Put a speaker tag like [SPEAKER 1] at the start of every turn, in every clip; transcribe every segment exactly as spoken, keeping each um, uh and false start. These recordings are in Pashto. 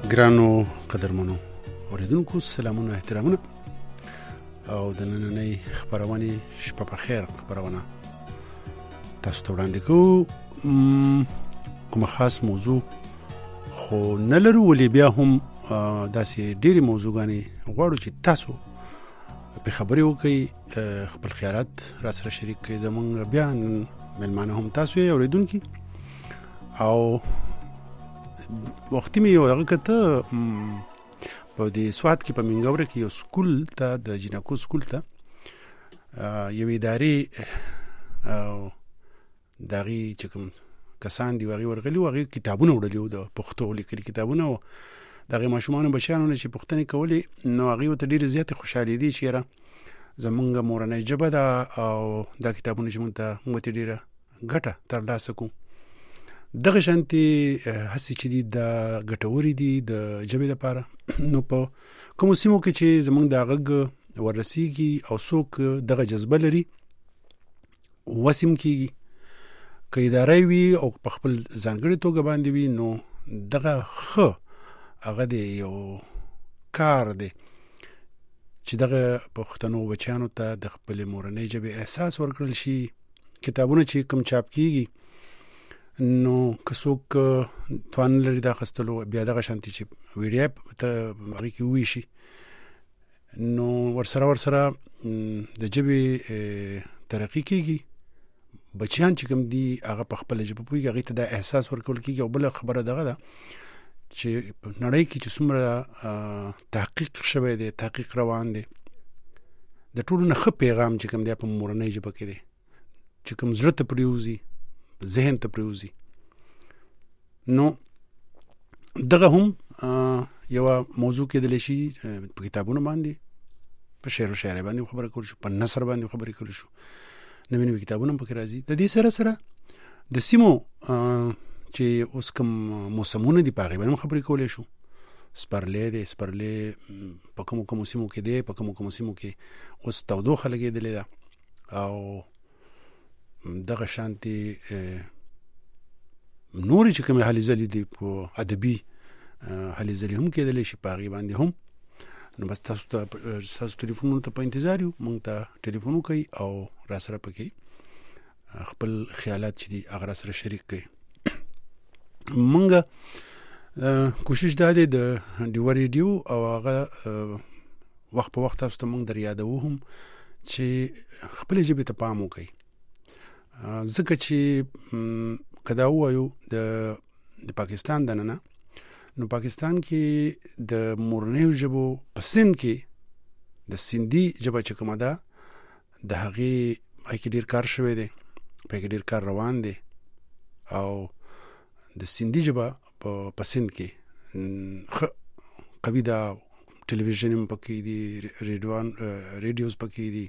[SPEAKER 1] ګرانو قدرمنو اوریدونکو سلامونه احترامونه او د نننۍ خبرونه شپه په خیر خبرونه تاسو ته وړاندې کوو کوم خاص موضوع خو نه لرو ولې بیا هم داسې ډېری موضوعګانې غواړو چې تاسو په خبرې وکړئ خپل خیالات را سره شریک کړئ زمونږ بیا ملمانه هم تاسو یې اوریدونکي او وختي مې یو هغه کته په دې سواد کې په منګوره کې یو سکول ته د جنکو سکول ته یو ادارې او دغه چې کوم کسان دی وغي ورغلي وغي کتابونه وړلي د پښتو لیکلي کتابونه او دغه ماشومان بچیانو چې پښتني کولې نو هغه ته ډیره زیاته خوشاله دي چې را زمونږ مورنۍ ژبه ده او دا کتابونه چې مونږ ته موږ ته ډیره ګټه ترلاسه کوو دغه شانتي هسي چې دي د ګټوري دي د ژبې لپاره نو په کوم سیمو کې چې زمونږ د غږ ورسیږي او څوک دغه جذبه لري وسیم کیږي که ادارې وي او په خپل ځانګړي توګه باندې وي نو دغه خ هغه دی یو کار دی چې دغه پښتنو بچیانو ته د خپل مورنۍ ژبې احساس ورکړل شي کتابونه چې کوم چاپ کیږي نو که څوک توان لري دا خستلو بیا دغه شانتي چې ویډیو ته هغه کې وی شي نو ورسره ورسره د ژبې ترقی کیږي بچیان چې کوم دي هغه په خپل ژبه پوهیږي هغه ته د احساس ورکول کیږي او بل خبره دغه ده چې نړۍ کې چې څومره تحقیق شوی دی تحقیق روان دی د ټولو نه ښه پیغام چې کوم دی په مورنۍ ژبه کې دی چې کوم زړه ته پریوزي ذهن ته پریوزي نو دغه هم یو موضوع کې د لشي په کتابونو باندې په شعر او شاعري باندې خبره کول شو په نثر باندې خبرې کول شو نو نوې کتابونه په کې راځي د دې سره سره د سیمو چې اوس کوم موسمونه دي په غیبه خبرې کولې شو سپرلې دي سپرلې په کوم کوم سیمو کې دي په کوم کوم سیمو کې اوس تودوخه لګېدلې ده او دغه شانتي نور چې کوم حالي زلي دي په ادبي حالي زلي هم کېدلې شي په غیبه باندې هم نو بس تاسو ته تاسو ټلیفون ته په انتظار یو مونږ ته ټلیفون کوي او را سره پکې خپل خیالات چې دي هغه سره شریک کړئ مونږ کوشش داله د ډیو ریډیو او هغه وخت په وخت تاسو ته مونږ در یادو هم چې خپل ژبه ته پام وکړئ ځکه چې کدا وایو د د پاکستان دننه نو پاکستان کې د مورنۍ ژبو په سند کې د سندي ژبه چې کومه ده د هغې هغې ډېر کار شوی دی په هغې ډېر کار روان دی او د سندي ژبه په سند کې ښه قوي ده ټلویزیون هم پکې دي ریډیوان ریډیوز پکې دي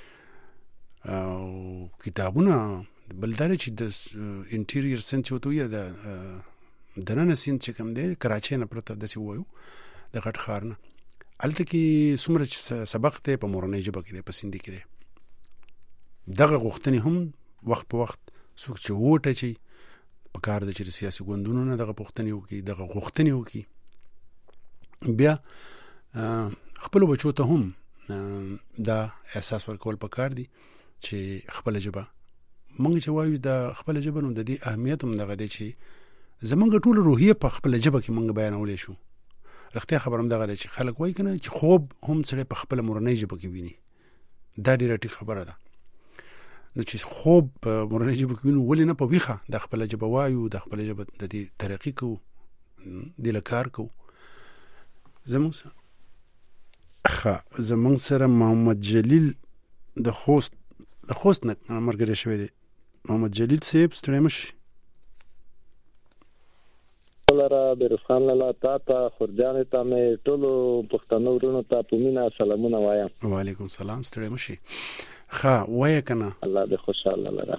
[SPEAKER 1] او کتابونه بلدار چې د انټیریر سند چې وته یا د دننه سند چې کوم دی کراچۍ نه پرته داسې وایو د غټ ښار نه هلته کې څومره چې سبق دی په مورنۍ ژبه کې دی په سندي کې دی دغه غوښتنې هم وخت په وخت څوک چې ووټ اچوي په کار ده چې د سیاسي ګوندونو نه دغه پوښتنې وکړي دغه غوښتنې وکړي بیا خپلو بچو ته هم دا احساس ورکول پکار دي چې خپل ژبه مونږ چې وایو د خپل ژبه نو د دې اهمیت هم دغه دی چې زمونږ ټول روحیه په خپل ژبه کې مونږ بیانولې شو رښتیا خبر هم دغه دی چې خلک وایي کنه چې خوب هم سره په خپل مورنۍ ژبه کې ویني دا ډیره ټیک خبره ده نو چې خوب په مورنۍ ژبه کې وینو ولې نه په ویخه د خپل ژبه وایو د خپل ژبه د دې ترقی کوو د لکار کوو زموږ خا زموږ سره محمد جلیل د خوست د خوست نه مرګ شوی دی محمد جلیل صاحب ستړی مشي
[SPEAKER 2] لاره بیرفخان لاله تا ته خورجان ته مې ټولو پښتنو ورونو ته په مینا سلامونه وایم
[SPEAKER 1] وعلیکم سلام ستړی مشي ښه وایه کنه
[SPEAKER 2] الله دې خوشاله لره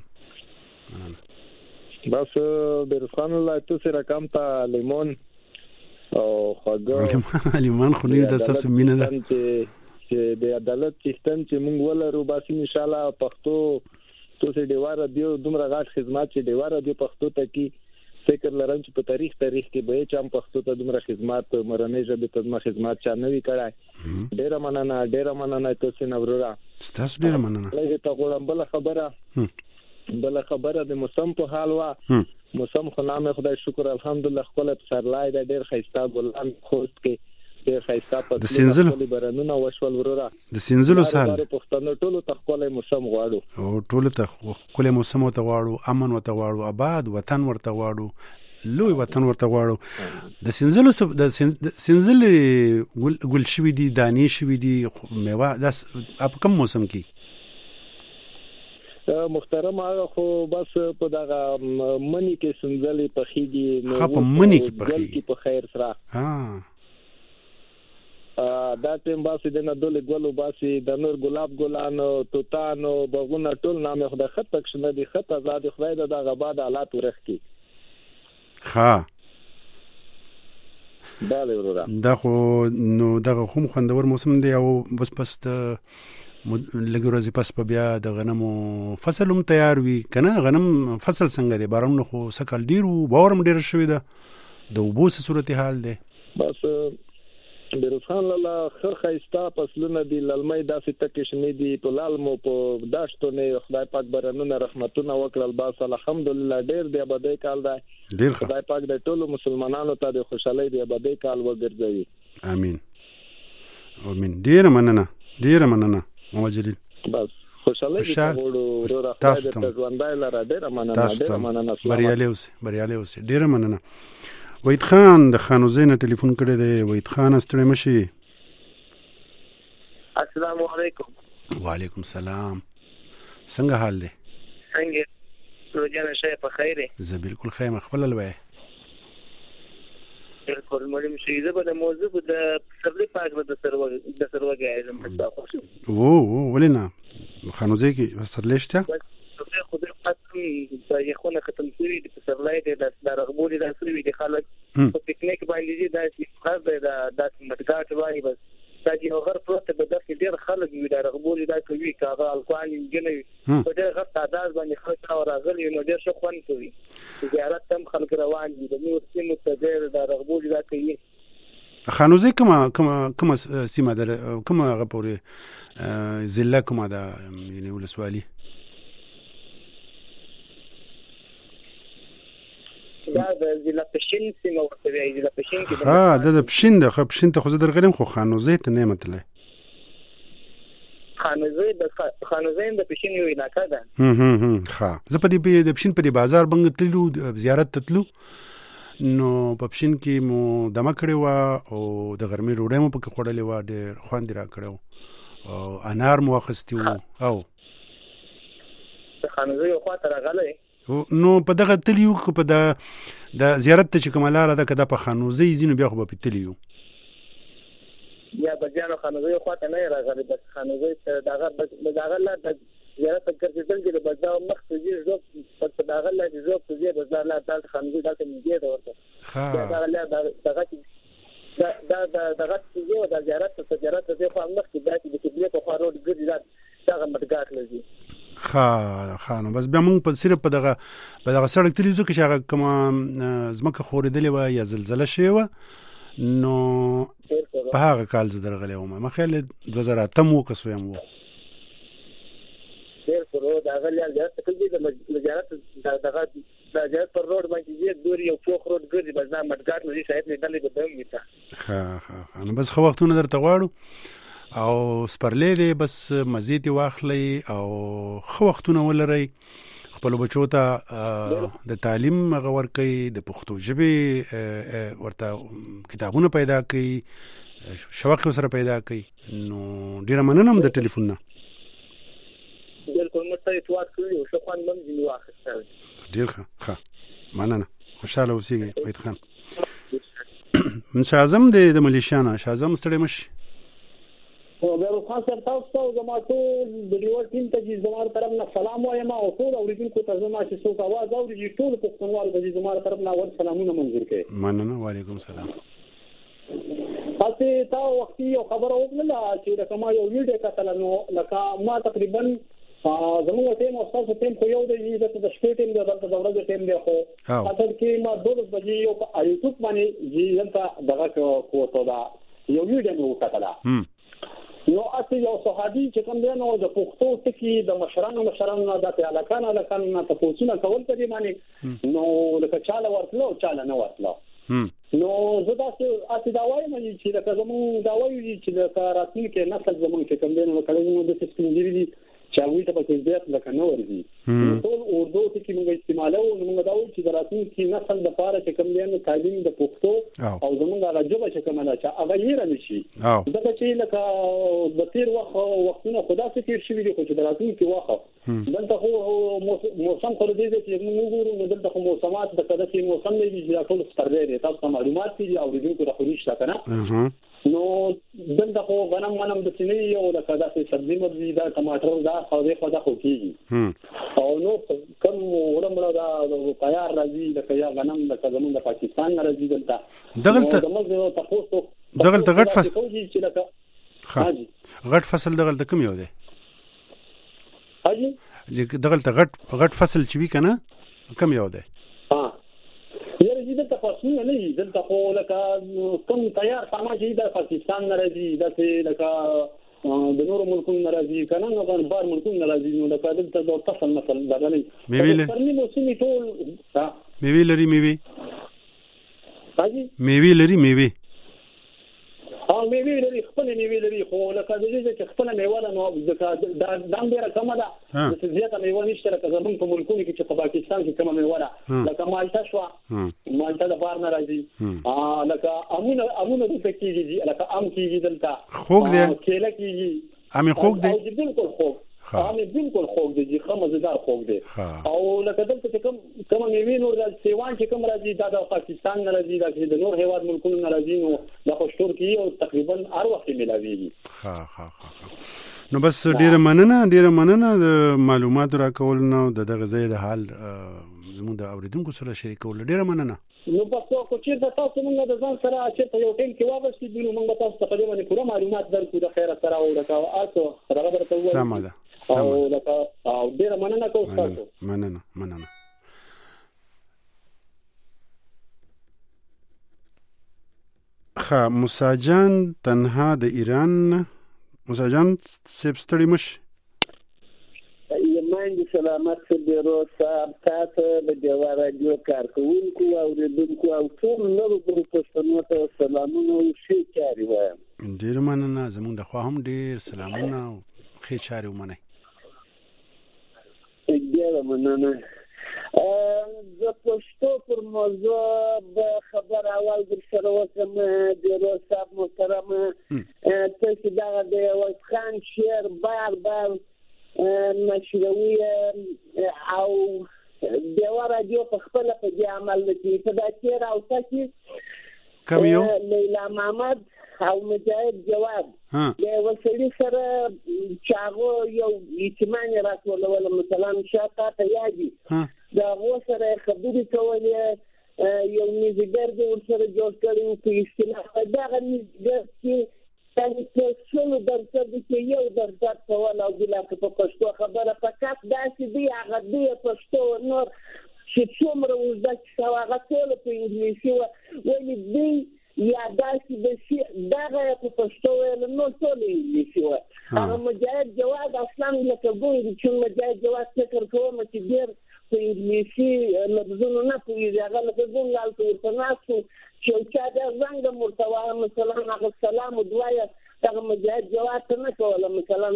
[SPEAKER 2] بس بیرفخان لاله تو سره کم ته لیمون او خواږه
[SPEAKER 1] لیمون خو نه د اساس مینه ده
[SPEAKER 2] چې د عدالت سیستم چې موږ ولرو بس ان شاء الله پښتو تو سه دیواره دیو دومره غاټ خدمات چې دیواره دی پښتو ته کی فکر لرم چې په تاریخ تاریخ کې به چې هم پښتو ته دومره خدمات مرنۍ ژبې ته دومره خدمات چا نه وی کړای. ډیره مننه ډیره مننه تاسو نه ورورا.
[SPEAKER 1] ستاسو ډیره مننه.
[SPEAKER 2] لږه ته غواړم بل خبره بل خبره د موسم په حال وا. موسم خو نامه خدای شکر الحمدلله خپل سرلای د ډیر خیستا ګلان خوست کې ډیر خیستا په
[SPEAKER 1] د سینزلو
[SPEAKER 2] برنونه وشول ورورا.
[SPEAKER 1] د سینزلو سال
[SPEAKER 2] پښتنو ټولو ته خپل موسم غواړو
[SPEAKER 1] او ټولو ته خپل موسم ته غواړو، امن ورته غواړو، آباد وطن ورته غواړو، لوی وطن ورته غواړو. د سینزلو د سینزل ګل ګل شوی دي، دانی شوی دي، میوه داس اپ کوم موسم کې
[SPEAKER 2] محترم هغه خو بس په دغه منی کې سنځلې پخېږي نو
[SPEAKER 1] په منی کې پخېږي
[SPEAKER 2] په خیر سره.
[SPEAKER 1] ها
[SPEAKER 2] دا ټیم باسي د ندول ګلو باسي د نور ګلاب ګلانو توتانو بغونه ټول نامه خدای خط تک شنه دي خط آزاد خدای دغه بعد حالات ورخي.
[SPEAKER 1] ها
[SPEAKER 2] بله ورورا
[SPEAKER 1] دا خو نو دغه هم خوندور موسم دی او بس پس ته لږ ورځې پس په بیا د غنمو فصل هم تیار وي کنه. غنم فصل څنګه دی؟ باران خو سکل ډیر وو، باورم ډیر شوی ده، د اوبو څه صورتحال دی؟
[SPEAKER 2] بس بیرفان لاله خر خیستا فصلونه دي للمې داسې تکې شنې دي په لالمو په داشتو نه خدای پاک برنونه رحمتونه وکړل. باس الحمدلله ډیر دی آبادی کال دی، ډیر خدای پاک د ټولو مسلمانانو ته د خوشحالۍ دی آبادی کال وګرځوي.
[SPEAKER 1] امين امين. ډیر مننه ډیر مننه مواجرین.
[SPEAKER 2] بس خوشحالۍ دې وړو ورو راځي ته ژوندای لاره ډیر مننه ډیر مننه.
[SPEAKER 1] بریالي اوسې بریالي اوسې ډیر مننه. وحید خان د خانوزې نه ټلیفون کړی دی. وحید خان ستړی مشي.
[SPEAKER 3] السلام علیکم.
[SPEAKER 1] وعلیکم السلام. څنګه حال دی؟
[SPEAKER 3] څنګه روزانه شې په خیر؟
[SPEAKER 1] زه بالکل خیر خپل لوي.
[SPEAKER 3] بالکل مړم شي زه به د موضوع د سرلی پاک د سرو د سروګي اعظم تاسو خو.
[SPEAKER 1] وو ولینا خانوزې کې سرلېشته
[SPEAKER 3] خدای خدای قسم په یخونه ختم شوی د سرلای د رغبولي د سروي د خلک په پکنیک باندې دي د خاص د د مدګات وایي بس دا چې هغه پروت به د ډیر خلک وي د رغبولي د کوي کاغه الکوان انجنوي په ډیر غټ تعداد باندې خلک راغلي نو ډیر ښه خوند کوي. زیارت تم خلک روان دي د نور سیمو ته ډیر د رغبولي د کوي.
[SPEAKER 1] خانوزې کومه کومه کومه سیمه ده کومه هغه پورې ضلع کومه ده یعنی ولسوالي؟
[SPEAKER 3] دا د ضلع پښین سیمه ورته وایي. ضلع پښین کې
[SPEAKER 1] ها د پښین د خو پښین ته خو زه درغلم خو خانوزې ته نه متله.
[SPEAKER 3] خانوزې د خانوزې د پښین یو علاقه ده.
[SPEAKER 1] هم هم هم ها زه په دې د پښین په دې بازار بنګ تللو زیارت تللو نو په پښین کې مو دمه کړې و او د غرمې ډوډۍ مو پکې خوړلې و، ډېر خوند راکړو او انار مو اخیستی و. او
[SPEAKER 3] خانوزې یو خواته راغلی
[SPEAKER 1] نو په دغه تلیو په د د زیارت ته چې کومه لاره ده که دا په خانوزې ځي نو بیا خو به په تلیو
[SPEAKER 3] یا بجانو خانوزې خواته نه راغلی بس خانوزې ته دغه دغه لار د زیارت ته ګرځېدل چې د بازار مخ ته ځي زه په دغه لار چې زه په ځای بازار لار دلته خانوزې دلته نږدې ده ورته دغه لار دغه دا دا دغه چې د زیارت ته زیارت ته خو مخ کې دا چې د قبله په خوا روډ ګرځي دغه مدګات لږي.
[SPEAKER 1] ها ها نو بس بیا موږ په صرف په دغه په دغه سړک تللی ځو کې چې هغه کومه ځمکه خورېدلې وه یا زلزله شوې وه نو په هغه کال زه درغلی وم. ما خیال دوه زره اتم و که څه یم و.
[SPEAKER 3] ډېر کورو د هغه لار زیارت ته کلي د زیارت دغه د زیارت پر روډ باندې چې دورې یو پوخ روډ ګرځي بس دا مډګاټ نو دې صاحب لیدلی به به هم وي ته.
[SPEAKER 1] ښه ښه نو بس ښه وختونه درته غواړو او سپرلی دی بس مزې دې واخلئ او ښه وختونه ولرئ. خپلو بچو ته د تعلیم هغه ورکئ، د پښتو ژبې ورته کتابونه پیدا کړئ، شوق ورسره پیدا کړئ. نو ډېره مننه د ټلیفون نه.
[SPEAKER 3] بالکل موږ ته اتوار کړي او ښه خوند هم ځینې واخیستی.
[SPEAKER 1] ډېر ښه ښه مننه. خوشحاله اوسېږئ وحید خان. شاه اعظم دی د ملیشیا نه. شاه اعظم ستړی مه شي.
[SPEAKER 4] بیروز خان صاحب تاسو ته زما ټول د ډیوال ټیم ته چې زما طرف نه سلام وایم او ټول اوریدونکو ته زما چې څوک اواز اوري چې ټول پښتونوال د زما طرف نه اول سلامونه منظور کړي.
[SPEAKER 1] مننه. وعلیکم السلام.
[SPEAKER 4] تاسو ته وختي یو خبره وکړه چې کومه یو ویډیو کتل نو لکه ما تقریبا زموږ ټیم او تاسو ټیم خو یو دی د شپې ټیم دی دلته د ورځې ټیم دی خو اصل کې ما دولس بجې یو په یوټیوب باندې چې دلته دغه کوته دا یو ویډیو مې وکړه نو اصل یو صحابي چې کوم دی نو د پښتو ټکی د مشرانو مشرانو نه د علاقانو علاقانو نه تاسو نه کول په دې باندې نو لکه چاله ورتلو چاله نه ورتلو نو زه تاسو اته دا وایم چې دا زموږ دا وایي چې د راتلونکي نسل زموږ چې کوم دی نو کله نو د سپینځري چاوي ته په زیات لکه نه ورځي ټول اردو ته کې موږ استعمالو نو موږ دا وایو چې د راتلونکي نسل د لپاره چې کوم دی نو تعلیم د پښتو او زموږ راجبه چې کوم نه چې هغه یې رانشي دا چې لکه د تیر وخت وختونه خدا څخه تیر شوی دی خو چې د راتلونکي وخت دلته خو موسم خو دې چې موږ ګورو نو دلته خو موسمات د کده چې موسم دی چې ټول ستر دی تاسو معلومات دي او دې کو راخوري شته کنه نو دلته خو غنم غنم د سینې یو د کده چې سبزی مرزي دا ټماټر دا خو دې خو دا خو کیږي او نو کوم ورمړه دا تیار راځي د کیا غنم د کزمون د پاکستان راځي دلته
[SPEAKER 1] دغلت
[SPEAKER 4] تاسو
[SPEAKER 1] دغلت غټ فصل غټ فصل دغلت کوم یو دی
[SPEAKER 4] حاجی
[SPEAKER 1] چې دغلت غټ غټ فصل چې وی کنه کوم یو دی
[SPEAKER 4] ها یره دې تاسو نه نه دلته خو لکه کوم تیار سامان چې د پاکستان راځي د لکه د نورو ملکونو ناراضي کنه نو د بار ملکونو ناراضي نو د کادل ته د فصل مثلا دغلی
[SPEAKER 1] میوه
[SPEAKER 4] پرني موسمي ټول
[SPEAKER 1] میوه لري میوه
[SPEAKER 4] حاجی
[SPEAKER 1] میوه لري میوه
[SPEAKER 4] ها میوه لري خپل میوه لري خو لکه د دې چې خپل میوه نو د دام ډیره کم ده د زیاته میوه نشته لکه زمونږ په ملکونو کې چې په پاکستان کې کومه میوه ده لکه مالټا شو مالټا د بار نه راځي ا لکه امونه امونه د کېږي لکه ام کېږي دلته
[SPEAKER 1] خوګ دی
[SPEAKER 4] کېله کېږي
[SPEAKER 1] امي خوګ دی
[SPEAKER 4] بالکل خوګ امي بالکل خوګ دی چې خمزدار خوګ دی او لکه دلته چې کوم کوم میوه نور د سیوان چې کوم راځي دا د پاکستان نه راځي دا د نور هیواد ملکونو نه راځي نو د خوشتور کې او تقریبا هر وخت ملاويږي
[SPEAKER 1] ها ها ها نو بس ډیره مننه ډیره مننه د معلوماتو راکول نو د دغه ځای د حال زموږ د اوریدونکو سره شریکول ډیره مننه
[SPEAKER 4] نو په څو کو چې د تاسو موږ د ځان سره چې یو ټیم کې واغستې دي نو موږ تاسو ته په دې باندې پوره معلومات درکو د خیره سره او راکاو تاسو راغبر ته وایي
[SPEAKER 1] سم ده
[SPEAKER 4] او لکه او ډیره مننه کوم تاسو
[SPEAKER 1] مننه مننه خا مساجان تنها د ایران مساجان سبستړی مش
[SPEAKER 5] یمن دي سلامت بیرو صاحب تاسو د دیوا رادیو کارکونکو او ردونکو او ټول نورو پښتنو ته سلامونه او ښه چاري وایم
[SPEAKER 1] ډیر مننه زموږ د خوا هم ډیر سلامونه او ښه چاري ومنه
[SPEAKER 5] ډیر مننه د پښتو پر موضوع د خبر اول در سره وسم د صاحب محترم ته چې دا د وسخان شعر بار بار نشروي او د رادیو په خپل په دې عمل کوي په دا شعر او تاسو
[SPEAKER 1] کوم یو
[SPEAKER 5] لیلا محمد او مجاهد جواب د وسړي سره چاغو یو اجتماعي راټولول مثلا شاته ته یادي دا وسره خبرې کولې یو نيزګر د ورسره جوړ کړو په اصطلاح دا نيزګر چې تاسو څو درته د یو درته کول او د لاک په پښتو خبره فقط داسې دی هغه دی پښتو نور چې څومره وزده چې هغه ټول په انګلیسي وایي دی یا داسې د شي دغه په پښتو ویل نو ټول انګلیسي و هغه مجاهد جواد اصلا لکه ګوري چې مجاهد جواد فکر کوم چې ډېر په انګلیسي لفظونه نه پوهېږي هغه لکه څنګه هلته ورته ناست و چې چا دا زنګ ورته وایه مثلا هغه سلام ودوایه دغه مجاهد جواد ته نه کوله مثلا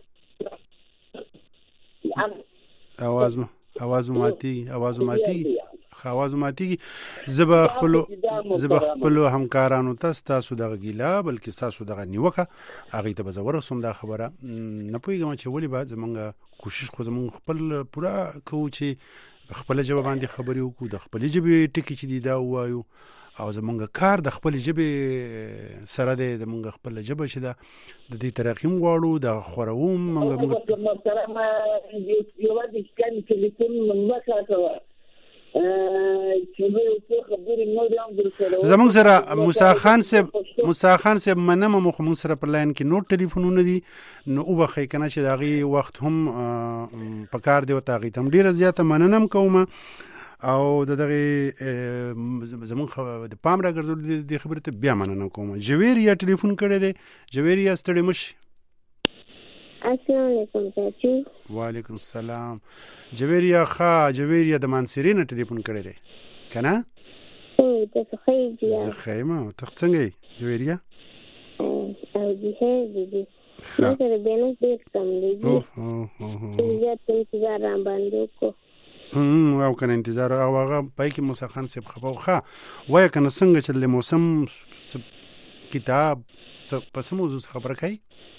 [SPEAKER 1] اواز اواز ماتي اواز ماتي خواز ماتي زب خپل زب خپل همکارانو ته تاسو دغه ګیلا بلکې تاسو دغه نیوکه هغه ته بزور سم دا خبره نه پوهیږم چې ولی بعد زمونږ کوشش خو زمونږ خپل پورا کوو چې خپل جواب باندې خبرې وکړو د خپل جبه ټکی چې دی دا وایو او زمونږ کار د خپل جبه سره دی زمونږ خپل جبه چې دا د دې ترقیم غواړو د خوروم
[SPEAKER 5] موږ محترم یو د اسکان ټلیفون منځه
[SPEAKER 1] زمونږ سره موسی خان صاحب موسی خان صاحب منم مو خو سره پر لاین کې نور ټلیفونونه دي نو او بخې کنه چې داغي وخت هم پکار دی وتا غي تم ډیره زیاته مننم کوم او دغه زمون د پام را ګرځول د خبرته بیا مننه کوم. جویریا ټلیفون کړی دی. جویریا ستړي مش.
[SPEAKER 6] السلام علیکم چاچو.
[SPEAKER 1] وعلیکم السلام. جویریا خا جویریا د مانسرین ټلیفون کړی دی کنه؟
[SPEAKER 6] او تاسو خیر یا
[SPEAKER 1] خیمه ته څنګه یې جویریا؟
[SPEAKER 6] او دې هې دې ما سره بینه دې کم دی. او او او یا ته انتظار را باندې کو.
[SPEAKER 1] هم او کنه انتظار او هغه پای کې موسی خان صاحب خبرو ښه وای کنه څنګه چې له موسم کتاب پس موضوع خبره کوي.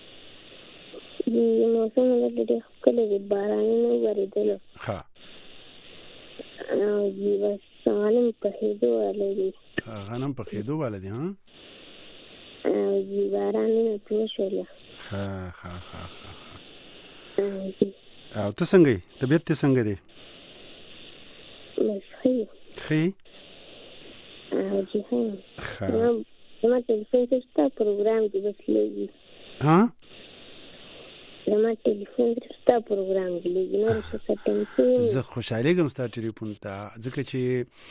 [SPEAKER 6] د موسم له دې کله د بارانونو ورېدل
[SPEAKER 1] ها
[SPEAKER 6] او دی بس غنم په خېدو ولې
[SPEAKER 1] غنم په خېدو ولې ها
[SPEAKER 6] او دی بارانونه پوښل
[SPEAKER 1] ها ها ها او ته څنګه طبيعت ته څنګه دی؟
[SPEAKER 6] خي
[SPEAKER 1] خي
[SPEAKER 6] او جی هم ما ته څه څه پروګرام دی بس لګي
[SPEAKER 1] ها
[SPEAKER 6] زما ټلیفون ستا پروګرام دی نو څه څه
[SPEAKER 1] زه خوشاله کوم ستا ټلیفون ته ځکه چې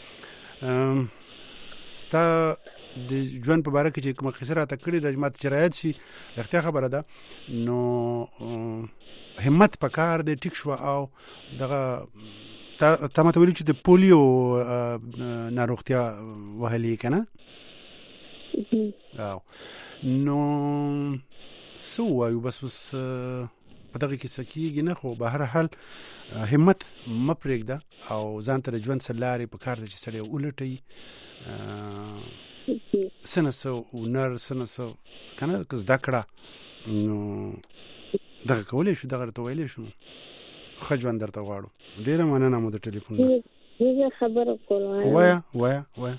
[SPEAKER 1] ستا د ژوند په اړه کې کوم قصه راته کړې د جماعت شرایط شي اختیار خبره ده نو همت پکار دی ټیک شو او دغه تا ماته ویل چې د پولیو ناروغتیا وهلې کنه او نو سو وایو بس وس په دغه کې سکیږي نه خو به هر حال همت مپرېږده او ځان ته ژوند سلاري په کار د چې سړی ولټي سنسو ونر سنسو کنه کز دکړه نو دغه کولې شو دغه ته ویلې شو خجوان درته غواړو. ډیره مننه مو د ټلیفون
[SPEAKER 6] نه خبره کوله
[SPEAKER 1] وایا وایا وایا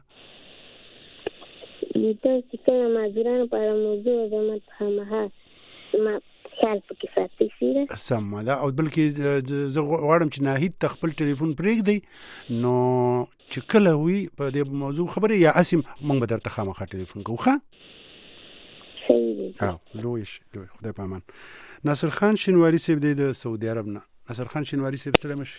[SPEAKER 6] دته چې کله ما ځران په موضوع د مت همه ما خیال پکې ساتي سیره
[SPEAKER 1] سم دا او بلکې زه غواړم چې ناهید تخپل ټلیفون پرېږدي نو چې کله وي په دې موضوع خبره یا اسیم موږ به درته خامخا ټلیفون کوو. ښه
[SPEAKER 6] صحیح
[SPEAKER 1] او لویش لوی خدای په امان. ناصر خان شینواری صاحب د سعودي عرب نه. ناصر خان شینواری صاحب ستړي مش.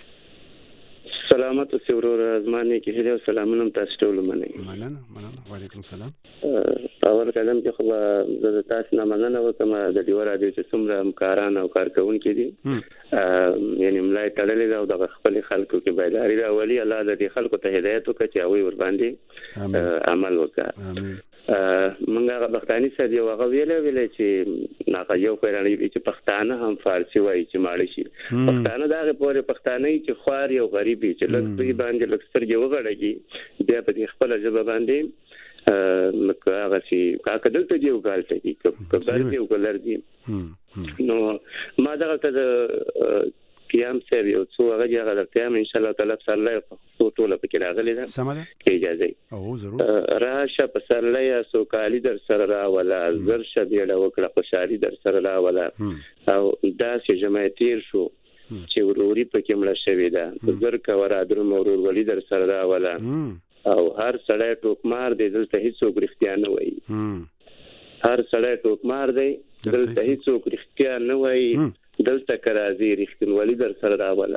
[SPEAKER 7] سلامت اوسې ورور ازمانه کې هله سلامونه تاسو ټول منئ.
[SPEAKER 1] مننه مننه وعلیکم السلام.
[SPEAKER 7] اول کلم کې خو زه تاسو نه مننه وکم د دیو راډیو چې څومره همکاران او کارکونکو دي یعنی ملای تړلې دا د خپل خلکو کې بیداری راولي الله دې خلکو ته هدایت وکړي چې هغه ور باندې عمل وکړي. امين. منګه پښتاني سره یو هغه ویل ویل چې ناګه یو پیرانی چې پښتانه هم فارسی وایي چې ماړي شي پښتانه دغه پورې پښتانه چې خوار یو غریبي چې لکه باندې لکستر یو غړږي بیا په خپل ژبه باندې لکه هغه چې کاکدل ته یو غالټي کبر دی او کلر دی نو ما دغه ته قیام سره یو څو هغه هغه د قیام ان شاء الله تعالی سره په ټوله په کې راغلی ده
[SPEAKER 1] سمه
[SPEAKER 7] اجازه
[SPEAKER 1] او ضرور
[SPEAKER 7] راشه په سره یا سوکالي در سره را ولا زر شبيله وکړه خوشالي در سره را ولا او دا چې جماعتیر شو چې وروري په کې مړه شوی ده زر کا ورا درو مرور ولی در سره را ولا او هر سړی ټوکمار دی دلته هیڅ وګړختیا نه وایي هر سړی ټوکمار دی دلته هیڅ وګړختیا نه وایي دلته کرازي رښتینولي در سره راوله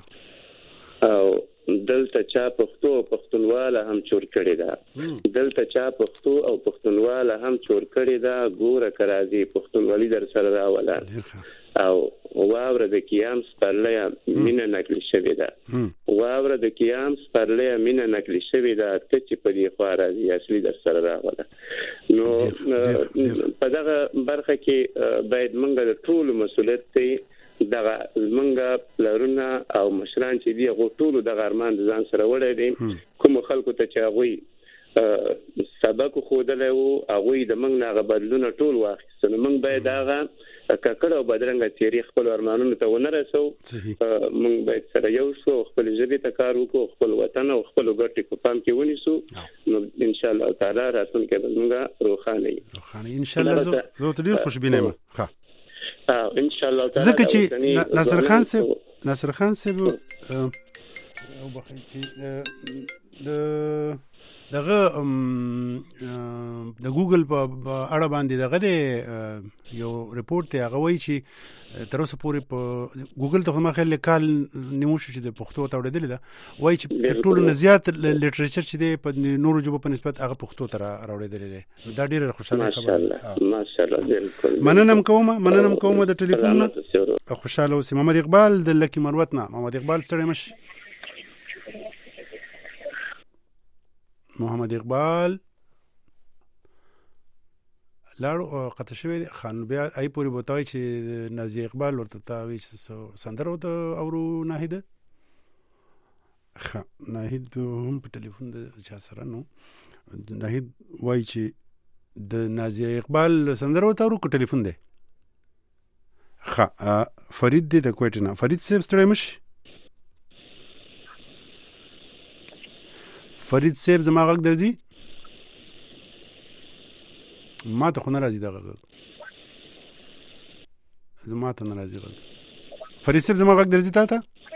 [SPEAKER 7] او دلته چا پښتو پښتونواله هم چور کړی دا دلته چا پښتو او پښتونواله هم چور کړی دا ګوره کرازي پښتونولي در سره راوله او واوره د قیام سپرلیا مینه نقل شوی دا واوره د قیام سپرلیا مینه نقل شوی دا ته چې په دې خو راځي اصلي در سره راوله نو په دغه برخه کې باید موږ د ټول مسؤلیت ته دغه منګه لرونه او مشران چې دی غوټولو د غرمان ځان سره وړي دي کوم خلکو ته چې هغه سبق خو دلته هغه د منګ نه غبدلونه ټول واخیستنه منګ باید هغه ککړه او بدرنګه تیری خپل ارمانونو ته ونه رسو موږ باید سره یو شو خپل ژبه ته کار وکړو خپل وطن او خپل ګټې په پام کې ونیسو نو ان شاء الله تعالی راتلونکي به موږ روخانه
[SPEAKER 1] روخانه ان شاء الله زه ته ډیر خوشبینه یم ښه
[SPEAKER 7] ان شاء الله تعالی
[SPEAKER 1] زکه چې ناصر خان صاحب ناصر خان صاحب او بخیر چې د دغه د ګوګل په اړه باندې دغه یو ریپورت دی هغه وایي چې تر اوسه پورې په ګوګل ته ما خیال کال نیمو شو چې د پښتو ته اورېدلې ده وایي چې تر ټولو نه زیات لیټریچر چې دی په نورو ژبو په نسبت هغه پښتو ته راوړېدلې دی دا ډېره خوشاله خبره ده
[SPEAKER 7] ماشاءالله بالکل
[SPEAKER 1] مننه کوم مننه کوم د ټلیفون خوشاله اوسې محمد اقبال د لکی مروت نه محمد اقبال ستړی مش محمد اقبال لاړو قطع شوی خان بیا ای پوری بوتای چې نازی اقبال ورته تاوی چې سندره ته اورو ناهید خ ناهید هم په ټلیفون د چا سره نو ناهید وای چې د نازی اقبال سندره ته اورو کو ټلیفون دی خ فرید دی د کوټینا فرید صاحب ستړی مش فرید صاحب زما غږ درځي ما ته خو نه راځي دغه غږ زما ته نه راځي غږ فرید صاحب زما غږ درځي تا ته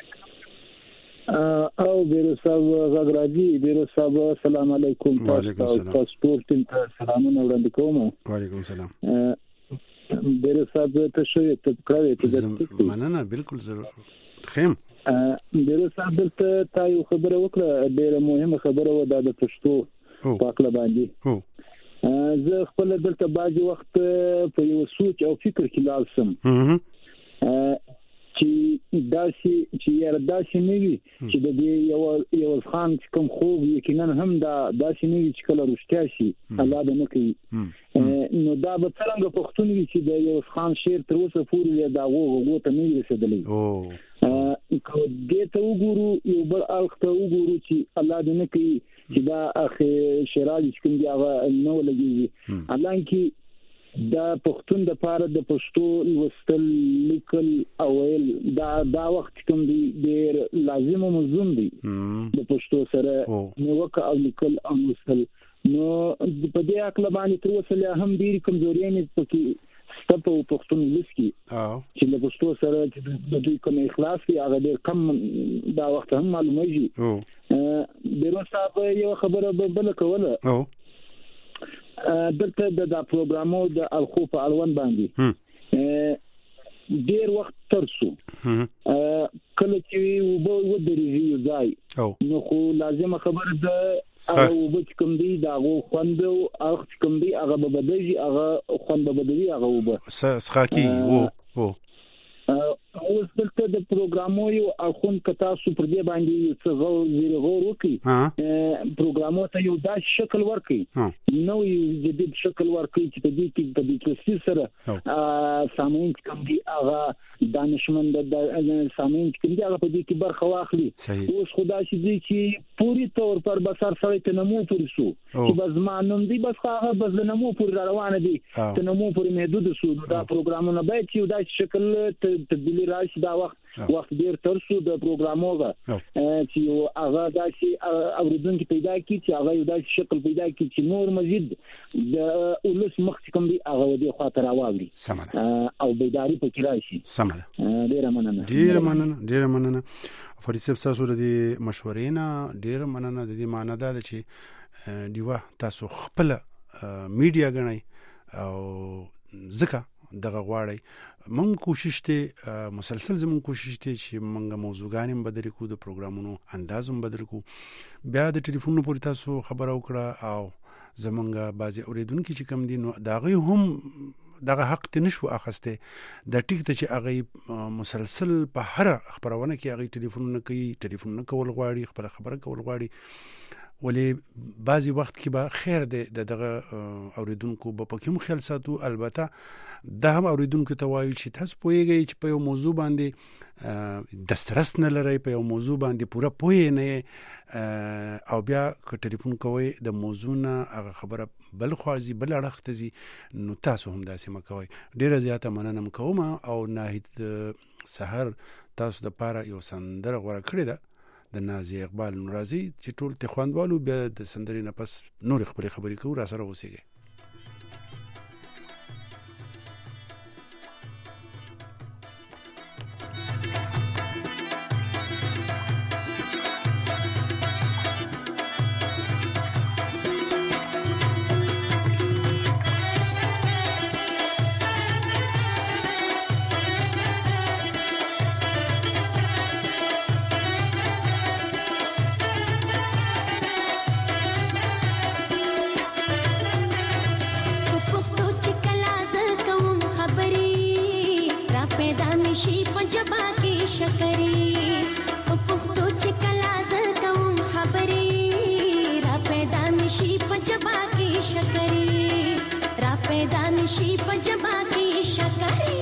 [SPEAKER 2] او بیرو صاحب غږ راځي بیرو صاحب السلام علیکم
[SPEAKER 1] تاسو
[SPEAKER 2] پاسپورت ته سلامونه وړاندې کوم
[SPEAKER 1] وعلیکم السلام
[SPEAKER 2] بیرو صاحب ته شوی ته کړی ته
[SPEAKER 1] مننه بالکل ضرور خیم
[SPEAKER 2] بیرو صاحب ته تا یو خبره وکړه ډیره مهمه خبره و د پښتو پاکله باندې زه خپل دلته باجی وخت په یو سوچ او فکر کې لاړ سم چې داسې چې یاره داسې نه وي چې د دې یو یو خان کوم خوب یقینا هم دا داسې نه وي چې کله رښتیا شي الله دې نه کوي نو دا به څنګه پښتون وي چې د یو خان شعر تر اوسه پورې دا وګو ته نه رسیدلی او کو دې ته وګورو یو بل اړخ ته وګورو چې الله دې نه کوي چې دا اخی شراج کوم دی هغه نو لګي الله کې دا پښتون د پاره د پښتو وستل لیکل اویل دا دا وخت کوم دی ډیر لازم او مزوم دی د پښتو سره نو وک او لیکل او وستل نو په دې اکل باندې تر وسله هم ډیر کمزوري نه پکې ستاسو پښتون لسکی چې د پښتو سره د دوی کوم اخلاص دی هغه ډیر کم دا وخت هم معلومیږي بیرو صاحب یو خبره بل کوله دلته د پروګرامو د الخو په اړوند باندې ډیر وخت ترسو کله چې وبو ودرېږي ځای نو خو لازم خبره ده او وبو کوم دی دا غو خوند او اخ کوم دی هغه به بدلږي هغه خوند به بدلي هغه وبو
[SPEAKER 1] سخاکی وو وو
[SPEAKER 2] اوس دلته د پروګرامو یو اخون کتا سو پر دې باندې څه غو زیره غو وکي پروګرامو ته یو داس شکل ورکي نو یو جدید شکل ورکي چې په دې کې د بیتوسی سره سامون کوم دی هغه دانشمند د سامون کوم دی هغه په دې کې برخه واخلي اوس خدای شي چې پوری تور پر بسر سره ته نمو پرسو چې بس مانوم دی بس هغه بس نمو پر روانه دي ته نمو پر محدود سو دا پروګرامونه باید چې دا شکل تبدیلی راشي دا وخت وخت ډیر تر شو د پروګرامونو چې هغه داسي اوریدونکو پیدا کی چې هغه یو داسي شکل پیدا کی چې نور مزید د اولس مخ کوم دی هغه د خاطر اواوري او بیداری پکې راشي
[SPEAKER 1] سمه
[SPEAKER 2] ډیر مننه
[SPEAKER 1] ډیر مننه ډیر مننه فرید صاحب تاسو د مشورې نه ډیر مننه د دې معنی دا چې دیوه تاسو خپل میډیا غنئ او ځکه دغه غواړي مونږ کوشش ته مسلسل زمون کوشش ته چې مونږ موضوعګانې بدل کو د پروګرامونو اندازوم بدل کو بیا د ټلیفون پورې تاسو خبر او کړه او زمونږ بعضي اوریدونکو چې کم دي نو داغه هم دغه حق ته نشو اخسته د ټیک ته چې هغه مسلسل په هر خبرونه کې هغه ټلیفون نه کوي ټلیفون نه کول غواړي خبره خبره کول غواړي ولی بعضی وخت کې به خیر ده دغه اوریدونکو په پکې خیال ساتو البته دا هم اوریدونکو ته وایي چې تاسو پوهیږئ چې په یو موضوع باندې دسترس نه لري په یو موضوع باندې پوره پوهه نه او بیا که ټلیفون کوي د موضوع نه هغه خبره بل خوازي بل اړخ ته زی نو تاسو هم داسې مکوئ ډیره زیاته مننه کوم او ناهید سحر تاسو د پاره یو سندره غوړه کړی ده د نازی اقبال نورازی چې ټول ته خواندوالو بیا د سندرې نه پس نور خبرې خبرې کوو را سره اوسېږي
[SPEAKER 8] نشي په جبا کې شکرې په پښتو چې کلا ز کوم خبرې را پیدا نشي په جبا کې شکرې را پیدا نشي په جبا کې شکرې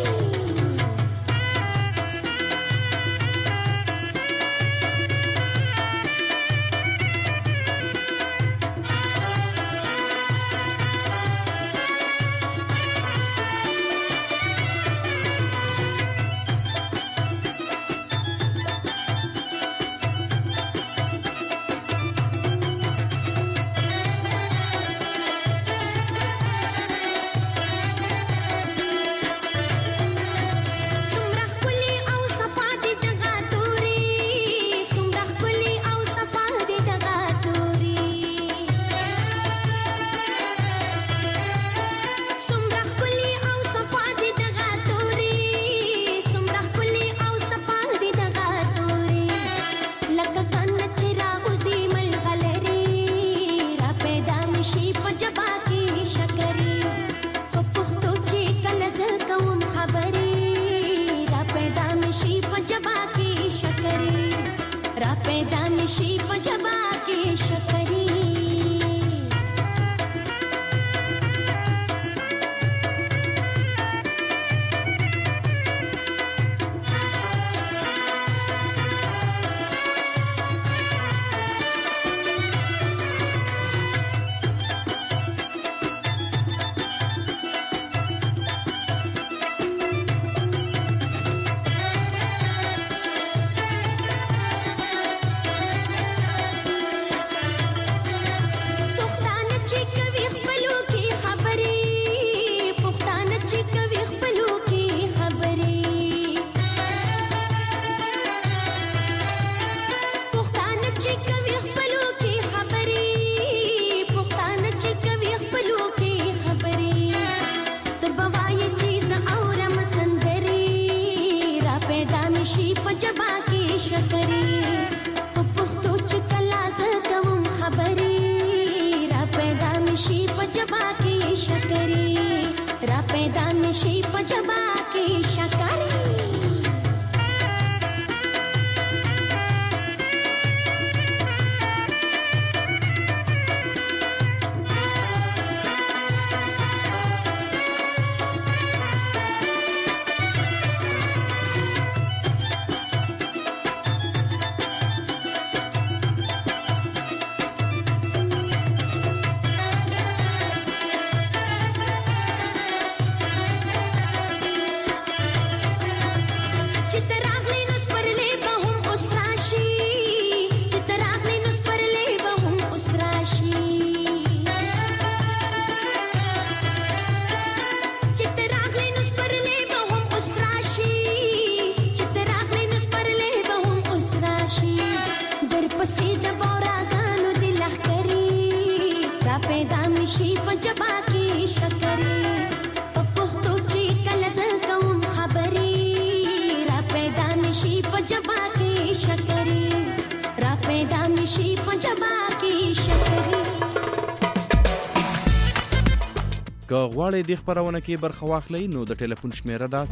[SPEAKER 9] که غواړئ د خبرونه کې برخه واخلئ نو د ټلیفون شمیره ده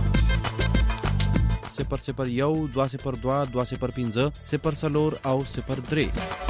[SPEAKER 9] صفر صفر یو دوه صفر دوه دوه صفر پنځه صفر څلور او صفر درې.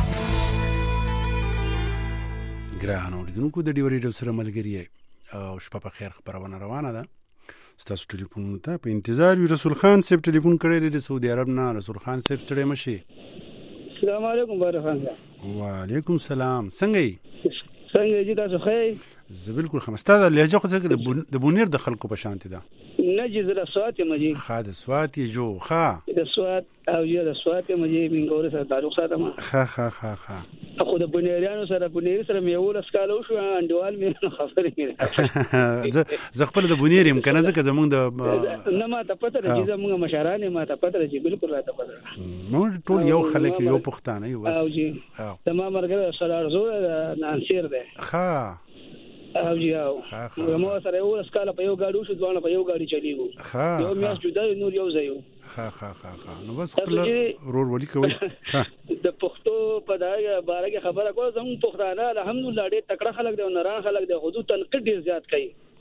[SPEAKER 1] ګرانو اوریدونکو د ډیو ریډیو سره ملګری او شپه په خیر خبرونه روانه ده. ستاسو ټلیفون ته په انتظار یو. رسول خان صاحب ټلیفون کړی دی سعودي عرب نه. رسول خان صاحب ستړي مشي.
[SPEAKER 10] السلام علیکم بارک خان.
[SPEAKER 1] وعلیکم السلام. څنګه یې؟
[SPEAKER 10] څنګه جی تاسو ښه؟
[SPEAKER 1] زه بالکل خمستا د لهجه خو څنګه د بونیر د خلکو په شانتي ده.
[SPEAKER 10] نه جی زه سوات مجي.
[SPEAKER 1] خا د سوات جو خا.
[SPEAKER 10] د سوات او یا د سوات مجي منګور سره تعلق ساتم.
[SPEAKER 1] خا خا خا خا.
[SPEAKER 10] خو د بونیریانو سره بونیر سره میول اسکالو شو انډوال مې خبرې کړې.
[SPEAKER 1] زه زه خپل د بونیر امکانه زکه زمونږ د
[SPEAKER 10] نه ما ته پته ده چې زمونږ مشرانه ما ته پته ده چې بالکل راته پته.
[SPEAKER 1] نو ټول یو خلک یو پښتانه یو بس.
[SPEAKER 10] او جی تمام مرګه سره ارزو نانسیر ده.
[SPEAKER 1] خا
[SPEAKER 10] او جی او نو سره یو اسکاله په یو گاډو شو ځوانه په یو گاډي چلیږو. یو میاش جدا نور یو ځایو.
[SPEAKER 1] خا خا خا خا نو بس خپل رور ولي کوي.
[SPEAKER 10] د پښتو په دغه بارے خبره کوم زموږ پښتانه الحمدلله ډېر تکړه خلک دي او نران خلک دي. حدود تنقید ډېر زیات کوي.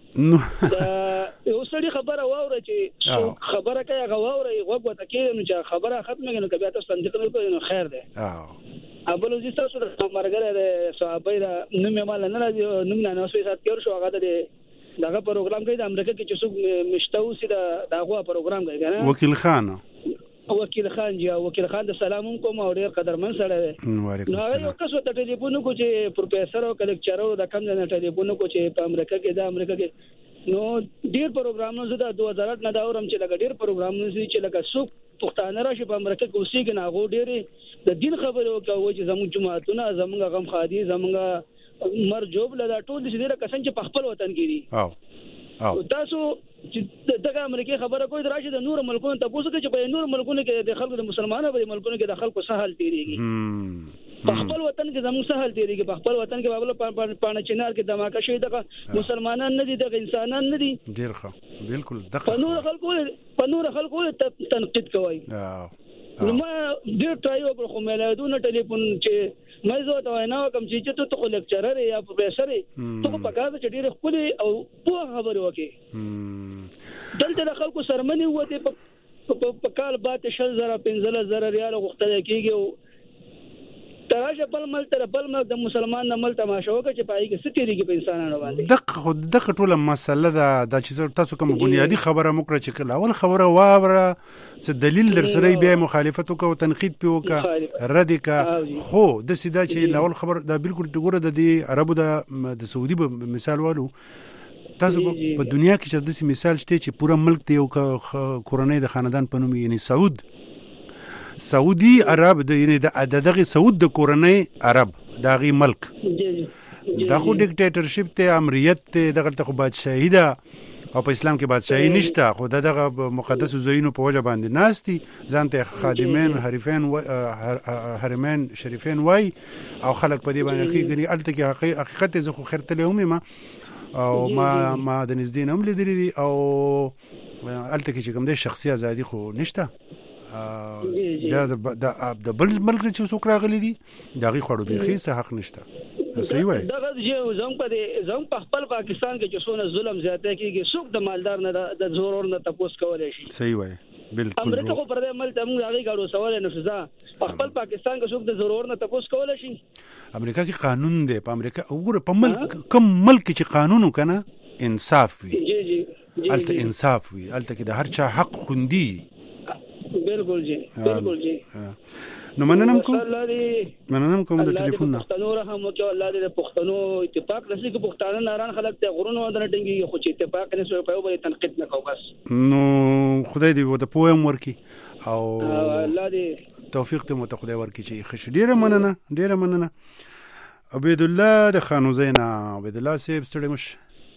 [SPEAKER 10] نو یو سړي خبره واوره چې خبره کوي هغه واوره وګ وته کې نو چې خبره ختمه کړي نو کبي تاسو څنګه کوي نو خیر دی اه ابل زی تاسو د مرګره د صحابه را نوم مال نه راځي نوم نه نو سات کېور شو هغه د دغه پروګرام کوي د امریکا کې چې څوک مشتاو سي دغه پروګرام کوي کنه
[SPEAKER 1] وکیل خان
[SPEAKER 10] وکیل خان جی وکیل خان د سلام کوم او ډیر قدرمن سره دی نو یو کس ته ټلیفون کو چې پروفیسور او کلیکچر او د کم نه ټلیفون کو چې په امریکا کې د امریکا کې نو ډیر پروګرامونه زده دوه هزار نه دا اورم چې لګ ډیر پروګرامونه چې لګ څوک پښتانه راشي په امریکا کې اوسېږي نه غو ډیر د دین خبرو کوي چې زموږ جماعتونه زموږ غم خادي زموږ مرجوب لدا ټول دې ډیر کسان چې په خپل وطن کې دي او او تاسو چې دغه امریکای خبره کوي دراشي د نور ملکونو ته پوښتنه کوي چې په نور ملکونو کې د خلکو د مسلمانانو په ملکونو کې د خلکو سهال تیریږي په خپل وطن کې زموږ سهال تیریږي په خپل وطن کې بابل پانه چنار کې دماکه شوی دغه مسلمانان نه دي دغه انسانان نه دي
[SPEAKER 1] ډیر ښه بالکل دغه
[SPEAKER 10] په نور خلکو په نور خلکو تنقید کوي نو ما ډیر ټرایو کړ خو ملایدونه ټلیفون چې مې زه ته وینا کوم چې ته ته لیکچرر یا پروفیسور ته په کار چې ډیر خپل او په خبرو وکي دلته د خلکو سرمنی وته په کال باندې شل زره پنځله زره ریال غوښتل کیږي تراشه بل مل تر بل مل د مسلمان نه مل تماشا وکړي چې پای کې ستېریږي په انسانانو باندې
[SPEAKER 1] دغه خو دغه ټوله مسله ده د چې تاسو کوم بنیادی خبره مکړه چې کله اول خبره واوره چې دلیل در سره بیا مخالفت وکړو تنقید پی وکړه رد کا خو د سیدا چې اول خبر دا بالکل دغه د عربو د سعودي مثال والو تاسو په دنیا کې چې د مثال شته چې پورا ملک ته یو کورنۍ د خاندان په نوم یعنی سعود سعودي عرب د یعنی د دغه سعود د کورنۍ عرب دغه ملک دا خو ډیکټیټرشپ ته امریت ته دغه ته خو بادشاہي ده او په اسلام کې بادشاہي نشته خو دغه مقدس زوینو په وجه باندې ناشتي ځانته خادمین حریفین حرمین شریفین وای او خلک په دې باندې کې غني الته کې حقیقت زه خو خیرته له ما او ما ما د نږدې هم لیدلی او الته کې کوم د شخصي ازادي خو نشته دا د بل ملک چې څوک راغلي دي دغه خړو بيخي څه حق نشته صحیح وای
[SPEAKER 10] دغه چې زم په زم په خپل پاکستان کې چې څونه ظلم زیاته کیږي څوک د مالدار نه د زورور نه تاسو کولای شي
[SPEAKER 1] صحیح وای بالکل
[SPEAKER 10] امریکا خو پر دې مل ته موږ هغه غاړو سوال نه شوزا خپل پاکستان کې څوک د زورور نه تاسو کولای شي
[SPEAKER 1] امریکا کې قانون دی په امریکا وګوره په ملک کم ملک چې قانون وکنه انصاف وي
[SPEAKER 10] جی جی
[SPEAKER 1] الته انصاف وي الته کې د هر چا حق خوندي
[SPEAKER 10] بالکل جی بالکل جی
[SPEAKER 1] نو مننم کوم مننم کوم د ټلیفون نه
[SPEAKER 10] پښتنو رحم وکړي الله دې پښتنو اتفاق نشي کې پښتانه ناران خلک ته غرونو اندر ټینګي خو چې اتفاق نه سوی په یو تنقید نه کوي بس
[SPEAKER 1] نو خدای دې وته پوهم ورکی او
[SPEAKER 10] الله دې
[SPEAKER 1] توفیق ته مت خدای ورکی چې خش ډیره مننه ډیره مننه عبید الله د خانو زینا عبید الله سیب ستړي مش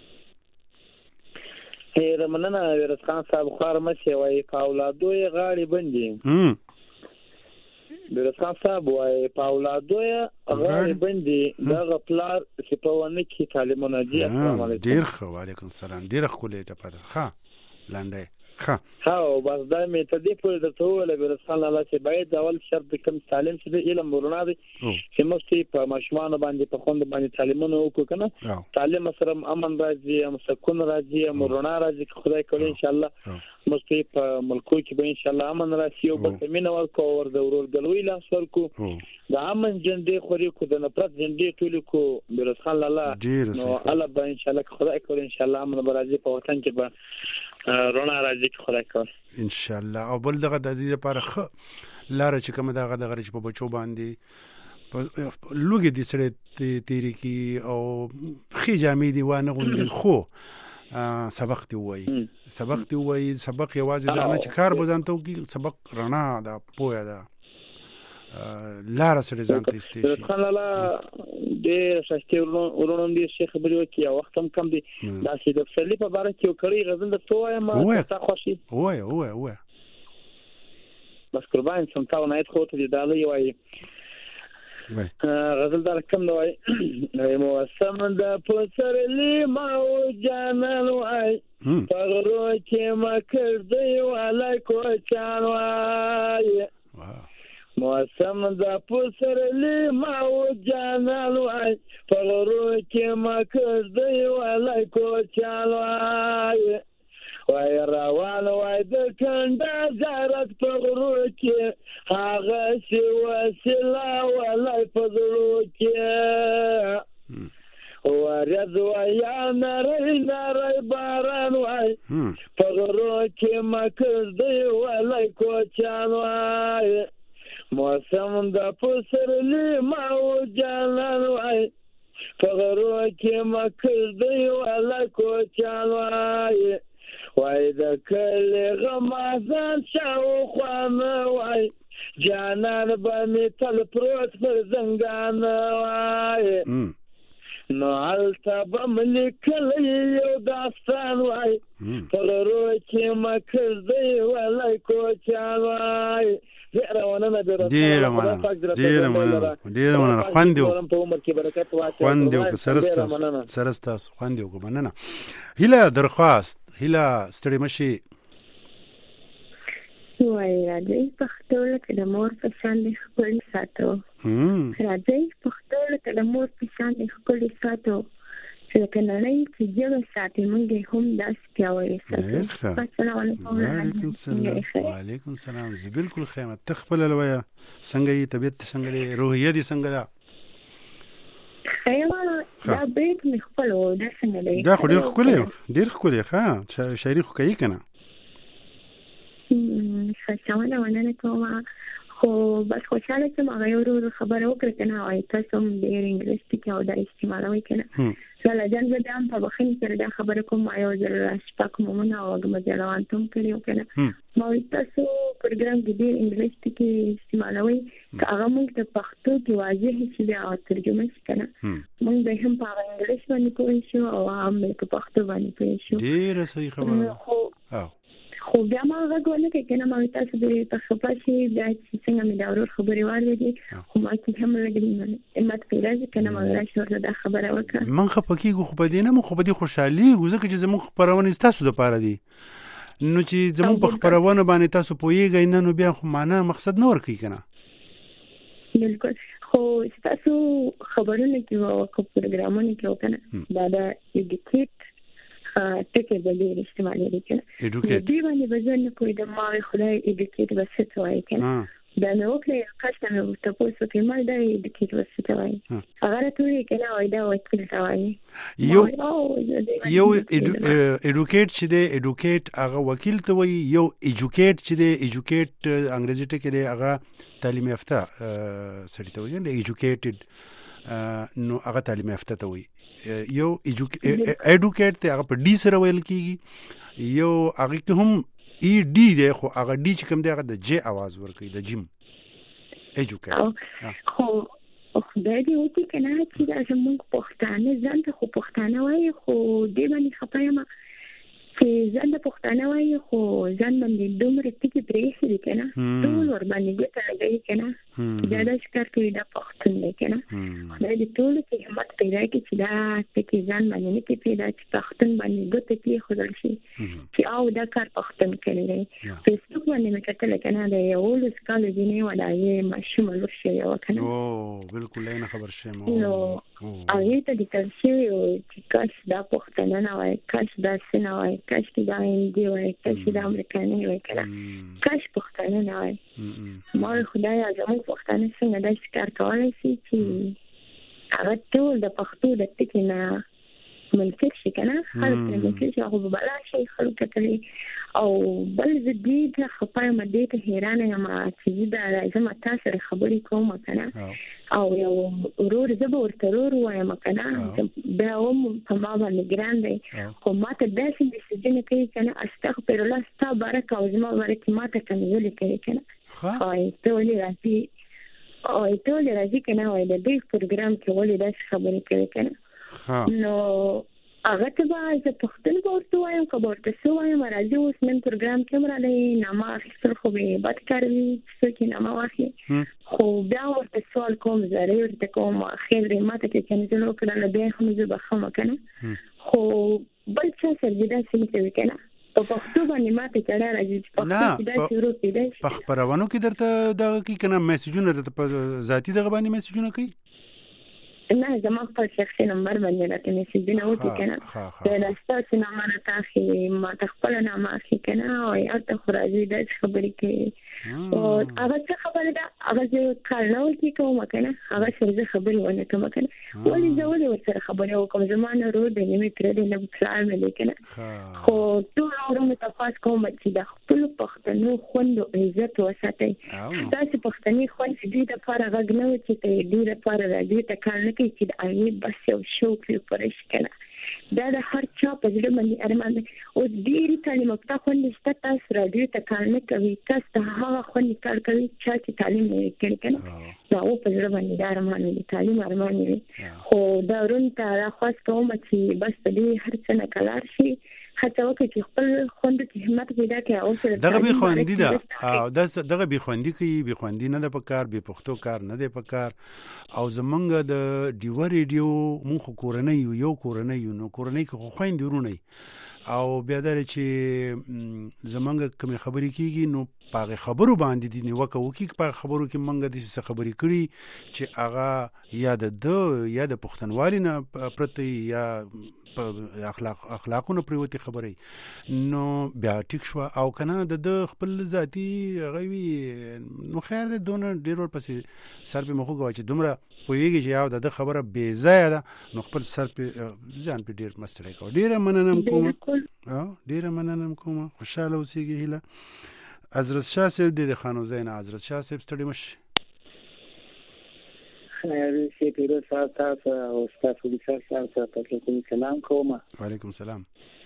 [SPEAKER 2] هر مننه ورس خان صاحب خار مشه وای پاولادوی غاړي بندي ورس خان صاحب وای پاولادوی غاړي بندي دا پلار چې په ونه کې تعلیمونه دي السلام علیکم
[SPEAKER 1] ډیر خو علیکم السلام ډیر خولې ته پده ها لاندې ها
[SPEAKER 2] ها بس دا مې ته دې په درته ولا ورس خان الله چې باید اول شرط کوم تعلیم چې علم ورونه دي چې مستي په ماشومان باندې په خوند باندې تعلیمونه وکړو کنه تعلیم سره امن راځي ام سکون راځي ام ورونه راځي خدای کوي ان شاء الله مستي په ملکو کې به ان شاء الله امن راشي او په مینه ورکو ور د ورول ګلوي لاس ورکو د امن جنډې خوري کو د نفرت جنډې ټولې کو ورس خان الله نو الله به ان شاء الله خدای کوي ان شاء الله امن راځي په وطن کې به رونا راځي خدای کوي
[SPEAKER 1] ان شاء الله او بل دغه د دې لپاره لاره چې کوم دغه د غرض په بچو باندې لوګي دي سره تیری کی او خي جامې دی وانه غوندي خو سبق دی وای سبق دی وای سبق یوازې دا نه چې کار بزانته کی سبق رڼا دا پوهه دا لاره سره ځانته استېشي
[SPEAKER 2] خان الله دې شاشتي ورونم دي شیخ خبري وکي او وخت هم کم دي دا چې د فسلی په باره کې کړي غزل د توه ما تاسو خوشي
[SPEAKER 1] وای وای وای
[SPEAKER 2] بس قربان سم تاو نه خو ته دی دا وای غزل دار کم نو وای مو سم د پسرلی ما او جانان وای پغرو چې ما کړ دی ولای کو چان وای موسم د پسرلی ما و جانان وای پغرو کې ما کړدی ولای کوچال وای وای روان وای د کنده زارت پغرو کې هغه سی وسلا ولای پغرو کې ورځ وای نری نری باران وای پغرو کې ما کړدی ولای کوچال وای موسم د پسرلی ما و جانان وای پغرو کې ما کړدی ولای کوچال وای وای د کلی غمازان شاوخوا مه وای جانان به مې تل پروت پر زنګان وای نو هلته به م لیکلی یو داستان وای پغرو کې ما کړدی ولای کوچال وای ډیره مننه
[SPEAKER 1] ډیره مننه ډیره مننه ډیره مننه خوند یو خوند یو سره ستاسو سره ستاسو خوند یو مننه. هیله درخواست هیله ستړي مشي
[SPEAKER 6] وای راځي پښتو لکه د مور په شان دې خپل ساتو راځي پښتو لکه د مور په شان دې خپل ساتو لکه نړۍ چې ژبه ساتي موږ هم داسې پیاوړي ساتو. السلام علیکم.
[SPEAKER 1] وعلیکم السلام. وعلیکم السلام. زه بالکل خیمه ته خپل لویا څنګه یې طبیعت څنګه دی روحیه دې څنګه ده؟
[SPEAKER 6] خیمه دا بیت مې خپل و دا څنګه دی؟
[SPEAKER 1] دا خو ډېر ښکلی ډېر ښکلی ښه شاعري خو کوي که نه؟
[SPEAKER 6] ښه مننه کومه خو بس خوشحاله شم هغه یو ورو خبره وکړه که نه وایي تاسو هم ډېر انګلیس ټکي او دا استعمالوئ که نه لاله جان زه بیا هم په بخښنې سره دا خبره کوم ما یو ځل شپږ مومونه او وږمه ته هم کړي وو که نه ما وایي تاسو پروګرام کې ډېر انګلیس ټکي استعمالوئ که هغه موږ د پښتو کې واضح شي بیا او ترجمه شي که نه موږ به هم په هغه انګلیس باندې پوه شو او هم به په پښتو باندې پوه شو.
[SPEAKER 1] ډېره صحیح خبره
[SPEAKER 6] خو بیا ما غږ ونه کړې که نه ما وایي تاسو دې په خفه شي بیا چې څنګه مې د ورور خبرې واورېدې خو ما کې هم لږ همت پیدا شي که نه ما راشي ورته دا خبره وکړه.
[SPEAKER 1] من خفه کېږو خو په دې نه موږ خو په دې خوشحالېږو ځکه چې زموږ خپرونې ستاسو دپاره دي نو چې زموږ په خپرونه باندې تاسو پوهېږئ نه نو بیا خو معنا مقصد نه ورکوي که نه.
[SPEAKER 6] بلکل خو ستاسو خبرونه کې او پروګرامونه کې او که نه دا د ایډیکیټ ټکي به ډېر استعمالېږي دي که نه دې باندې به زه نه پوهېدم ما وایي خدای ایډیکیټ به څه ته وایي که نه دا مې وکړې کس ته مې تپوس وکړې ما دا ایډیکیټ به څه ته وایي هغه راته وویل که نه وایي دا وکیل ته وایي
[SPEAKER 1] یو ایډوکیټ چې دی ایډوکیټ هغه وکیل ته وایي یو ایجوکیټ چې دی ایجوکیټ انګریزي ټکي دی هغه تعلیم یافته سړي ته وایي ایجوکیټډ نو هغه تعلیم یافته ته وایي یو ایډوکیټ ته هغه په ډي سره ویل کېږي یو هغه کې هم ای ډي دی خو هغه ډي چې کوم دی هغه د جې اواز ورکوي د جیم ایډوکیټ.
[SPEAKER 6] خو خدای دې وکړي که نه چې دا زموږ پښتانه ځان ته خو پښتانه وایي خو دې باندې خفه یم چې ځان د پښتانه وایي خو ځان باندې دومره ټکي پرېښي دي که نه ټول ورباندې ګوته لګوي که نه چې دا داسې کار کوي دا پښتون دی که نه خدای دې ټولو کې همت پیدا کړي چې دا ټکي ځان باندې نه کړي پیدا چې پښتون باندې ګوته کېښودل شي چې او دا کار پښتون کړی دی. فیسبوک باندې مې کتله که نه د یولس کالو جینۍ وه د هغې ماشومه لور شوې وه که
[SPEAKER 1] نه بلکل نه خبر شوم
[SPEAKER 6] نو هغې ته لیکل شوي وو چې کاش دا پښتانه نه وای کاش دا څه نه وای کاش کې دا هندي وای کاش دا امریکاني وای که نه کاش پښتانه نه وای. ما وایي خدایه زموږ پښتانه څنګه داسې کار کولی شي چې هغه ټول د پښتو د ټکي نه منکر شي که نه خلک ترې منکر شي هغه به بلا شي خلکو کتلې او بل زه دې ته خفه یم دې ته حیرانه یم چې زه به راځم تا سره خبرې کوم که نه او یو ورور زه به ورته ورور ووایم که نه بیا هم په ما باندې ګران دی خو ما ته داسې میسیجونه کوي که نه استغفرالله ستا باره او زما باره کې ما ته کنځلې کوي که نه وایي ته ولې راځې وایي ته ولې راځې که نه وایي د دې پروګرام کې ولې داسې خبرې کوي که نه نو هغه ته به زه پښتون به ورته وایم که به ورته څه وایم راځي اوس نن پروګرام کې هم رالی نامه اخیستل خو به بد کار وي چې څوک یې نامه واخلي خو بیا ورته سوال کوم زارۍ ورته کوم خیر دی ما ته چې کنځل وکړله بیا هم زه بخښم که نه خو بل چا سره دې داسې نه کوي که نه په پښتو باندې ماته چړه راځي په پښتو کې دا شروع کیدای شي
[SPEAKER 1] په خبرونو کې درته دغه کې کنه میسجونه درته په ذاتی دغه باندې میسجونه کوي
[SPEAKER 6] نه زما خپل شخصي نمبر باندې راته میسجونه وتی کنه دا ستاسو نمبر تاسو ما خپل نامه اخی کنه او یا ته خراجي د خبرې کې او هغه څه خبره ده هغه چې کارناو کې کوم کنه هغه څه خبرې ونه کوم کنه ولې زه ولې ورسره خبرې وکم زمانه رو د نیمه تر دې نه پلان مې کنه خو ټول اورم تاسو کوم چې د خپل پښتنو خوند او عزت وساتئ تاسو پښتني خوند دې د لپاره غږ نه چې دې لپاره راځي ته کار نه چې د اړې بس یو شوق یې پرېش کنه دا د هر چا په ځل باندې ارمان او ډېری تعلیم یافته خوندې تاسو راډیو ته کار نه کوي تاسو ته هغه خوند کار کوي چې تعلیم یې کوي کنه دا او په ځل باندې د ارمان دی تعلیم ارمان دی خو دا رون ته راخواست کوم چې بس دې هر څه نه کلار شي حتی وکړي چې خپل خوند ته همت پیدا کړي او سره
[SPEAKER 1] دغه به خوندې ده او دغه به خوندې کوي به خوندې نه ده په کار به پښتو کار نه ده په کار او زمونږ د ډیو ریډیو مونږ کورنۍ یو یو کورنۍ یو نو کورنۍ کې خو خويندې ورونه او بیا در چې زمونږ کوم خبرې کیږي نو پاغه خبرو باندې دي نو وکړو کې په خبرو کې مونږ د څه خبرې کړي چې هغه یا د یا د پښتنوالي نه پرته یا په اخلاق اخلاقونو پریوتی خبرې نو بیا ټیک شو او کنه د خپل ذاتی غوي نو خیر د دون ډیر ور پسې سر په مخو غواچ دومره پویږي چې یو د خبره بے ځای ده نو خپل سر په ځان په ډیر مستړی کو ډیر مننم کوم او ډیر مننم کوم خوشاله اوسېږي هله حضرت شاه صاحب د خانو زین حضرت شاه صاحب ستړي مش
[SPEAKER 11] خیر سي پیرو صاحب تاسو او تاسو د صاحب تاسو ته سلام کوم
[SPEAKER 1] وعلیکم السلام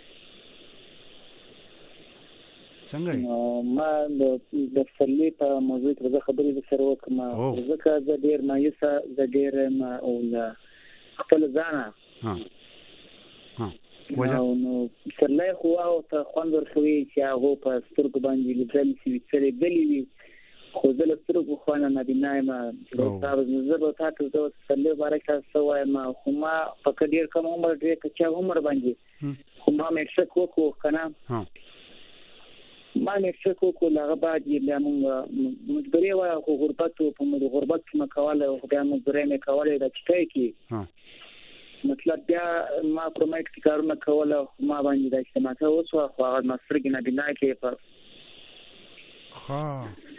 [SPEAKER 1] څنګه
[SPEAKER 11] نو ما د فلې په موضوع کې خبرې سره وکم ځکه زه ډیر مایوسه زه ډیر ما او خپل ځان
[SPEAKER 1] ها ها وجه
[SPEAKER 11] نو سره خو او ته خوند ورخوي چې هغه په سترګو باندې لیدل چې سره دلی خو زه له سترګو خوانه نه بینایم چې تاسو زه به تاسو ته سلې بارکه سوای ما خو ما په کډیر کوم عمر دې چې عمر باندې خو ما مې شک وکړ کنه ما مې شک وکړ هغه بعد یې موږ مجبورې و خو غربت په موږ غربت کې مکواله خو بیا مجبورې مې کوله د چټای کې مطلب بیا ما پرومایټ کې کارونه کوله ما باندې د اجتماع ته اوسه خو هغه مسترګ نه بنا کې په
[SPEAKER 1] ها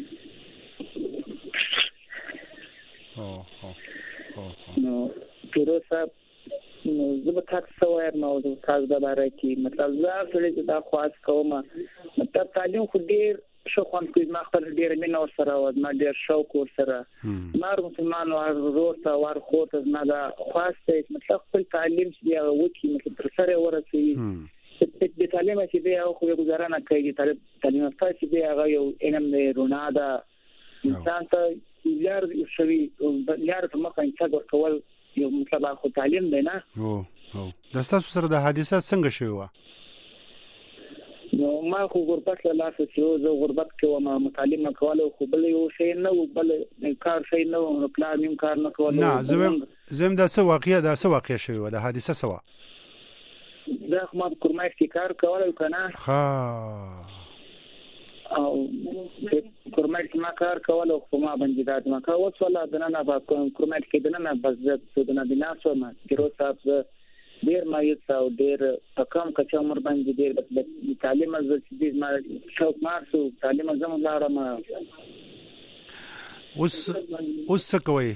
[SPEAKER 1] او او او
[SPEAKER 11] نو پیرو صاحب نو زه به تاسو وایم نو تاسو د باره کې مطلب زه ټول دا خواست کوم مطلب تعلیم خو ډیر شو خوان کوي ما خپل ډیر مینه سره او ما ډیر شوق سره ما مسلمان او ورور ته ور خو ته نه دا خواست مطلب خپل تعلیم چې هغه وکی مطلب تر سره ورسوي د تعلیم چې دی او خو گزارنه کوي تعلیم تاسو دی هغه یو انم نه رونا دا انسان ته یار شوی یار ته مخه انتظار ورکول یو مطلب خو تعلیم دی نه
[SPEAKER 1] او او د تاسو سره د حادثه څنګه شوی و
[SPEAKER 11] نو ما خو غربت له لاسه چې زه غربت کوم ما متعلم کوله خو بل یو شی نه بل کار شی نه پلان نیم کار نه کوله
[SPEAKER 1] نه زم زم د څه واقعیا د څه واقعیا شوی و د حادثه سوا
[SPEAKER 11] دا ما کورمای کې کار کوله کنه
[SPEAKER 1] ها
[SPEAKER 11] او کورمای کې ما کار کوله خو ما باندې دا ما کار وصله دنه نه با کورمای کې دنه نه بس د دنه بنا سو ما ګرو صاحب ډیر مایوس او ډیر کم کچا عمر باندې ډیر د تعلیم از چې ما شوق مارسو تعلیم زم لارم
[SPEAKER 1] اوس اوس څه کوي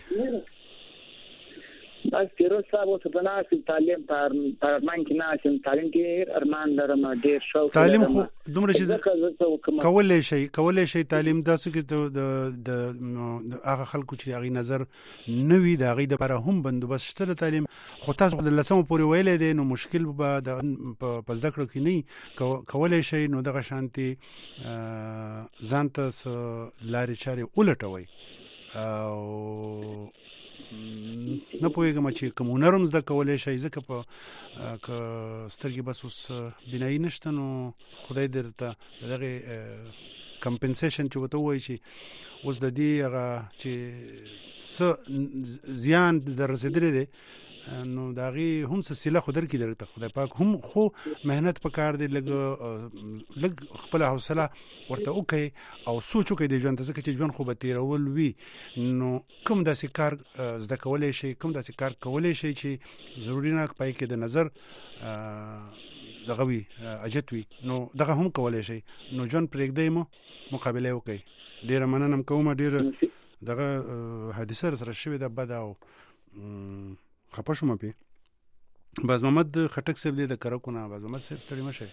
[SPEAKER 11] بس پیروز صاحب اوس د ناس تعلیم پر پرمان کې ناس تعلیم کې ارمان لرم ډیر شوق
[SPEAKER 1] تعلیم خو دومره شي کولای شي کولای شي تعلیم داسې کې د د هغه خلکو چې هغه نظر نوي د هغه لپاره هم بندوبست شته تعلیم خو تاسو د لسمو پورې ویلې دي نو مشکل به د پس دکړو کې نه کولای شي نو دغه شانتي ځان ته لارې چارې ولټوي او نه پوهیږم چې کوم نرم زده کولای شي ځکه په ک سترګې بس اوس بنای نشته نو خدای درته دغه کمپنسیشن چې وته وایي چې اوس د دې هغه چې س زیان در رسیدلې دي نو داغي هم سلسله خدر کې درته خدای پاک هم خو مهنت پکار دی لګ لګ خپل حوصله ورته وکي او سوچ وکي د ژوند څخه چې ژوند خو به تیرول وي نو کوم داسې کار زده کولای شي کوم داسې کار کولای شي چې ضروري نه پای کې د نظر دغه وی اجت وی نو دغه هم کولای شي نو ژوند پرېږدي مو مقابله وکي. ډیره مننه کوم ډیره دغه حادثه سره شوې ده بد او خپه شوم په باز محمد خټک صاحب دې د کرکونه باز محمد صاحب ستړي مشه.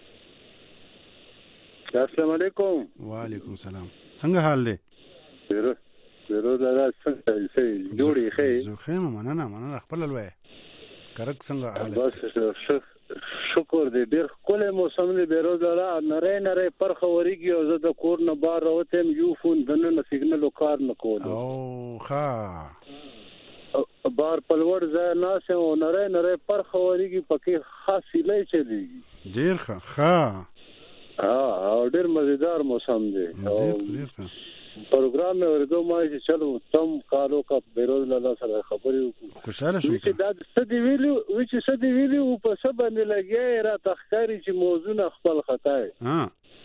[SPEAKER 12] السلام علیکم.
[SPEAKER 1] وعلیکم السلام. څنګه حال دی؟
[SPEAKER 12] ډیره ډیره دا څنګه سي جوړی خې
[SPEAKER 1] زه خې مننه مننه خپل لوي کرک څنګه حال
[SPEAKER 12] بس شکر دې ډیر کوله موسم دې بیروزاره نری نری پرخه وريږي او زه د کور نه بار راوتم یو فون دنه سیګنل کار نه کوله
[SPEAKER 1] او ښا
[SPEAKER 12] بار پلوړ ځای ناس او نری نری پرخه وريږي پکې خاصی لای چلیږي
[SPEAKER 1] ډیر ښه ښا
[SPEAKER 12] ها او ډیر مزیدار موسم دی
[SPEAKER 1] ډیر ډیر ښه
[SPEAKER 12] پروګرام مې ورته ما چې چلو تم کالو کا بیروز لاله سره خبرې وکړو
[SPEAKER 1] خوشاله شوم
[SPEAKER 12] چې دا ستدي ویلو چې ستدي ویلو په سبا نه لګي را تخکاری چې موضوع خپل خطا
[SPEAKER 1] ها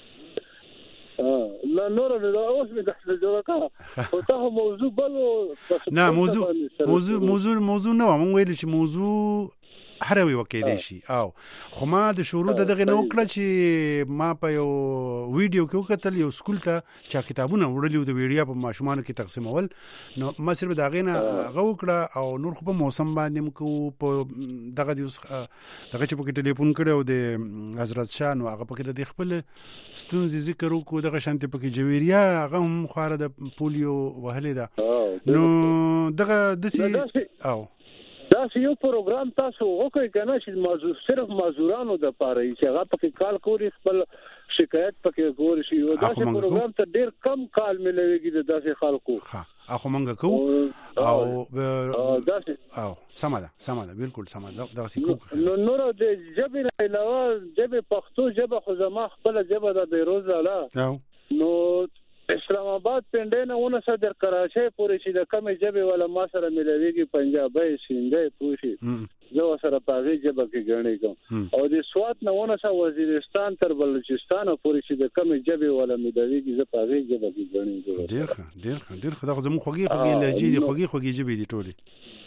[SPEAKER 12] لا نور له اوس مې د جوړه کا او ته موضوع بل
[SPEAKER 1] نه موضوع موضوع موضوع موضوع نه مونږ ویل چې موضوع هر وی وکیدای شي او خو ما د شروع دغه نو کړ چې ما په یو ویډیو کې وکتل یو سکول ته چې کتابونه وړلې د ویډیو په ماشومان کې تقسیمول نو ما صرف دغه نه غوکړه او نور خو په موسم باندې مکو په دغه دیوس دغه چې په ټلیفون کړو د حضرت شاه نو هغه په کې د خپل ستونزې ذکر وکړو دغه شانتي په کې جویریا هغه هم خواره د پولیو وهلې ده نو دغه دسي او
[SPEAKER 12] دا یو پروګرام تاسو وکړئ کنه چې موضوع صرف معذورانو د پاره چې هغه پکې کال کوي خپل شکایت پکې ګور شي او دا پروګرام ته ډیر کم کال ملويږي د داسې خلکو
[SPEAKER 1] ها اخو مونږ کو او
[SPEAKER 12] داسې
[SPEAKER 1] او سماده سماده بالکل سماده دا څه کو
[SPEAKER 12] نو نور د جبه نه علاوه جبه پښتو جبه خو زما خپل جبه د بیروز لاله نو اسلام آباد پنده ونه صدر کراچۍ پورې چې د کمې جبه ولا ما سره ملويږي پنجابي سیندې پوشي زه سره پاغي جبه کې غړنې کوم او د سوات نه ونه سره وزیرستان تر بلوچستان پورې چې د کمې جبه ولا ملويږي زه پاغي جبه کې غړنې کوم.
[SPEAKER 1] ډیر ښه ډیر ښه ډیر ښه دا زموږ خوږی خوږی لهجې دي خوږی خوږی جبه دي ټولي.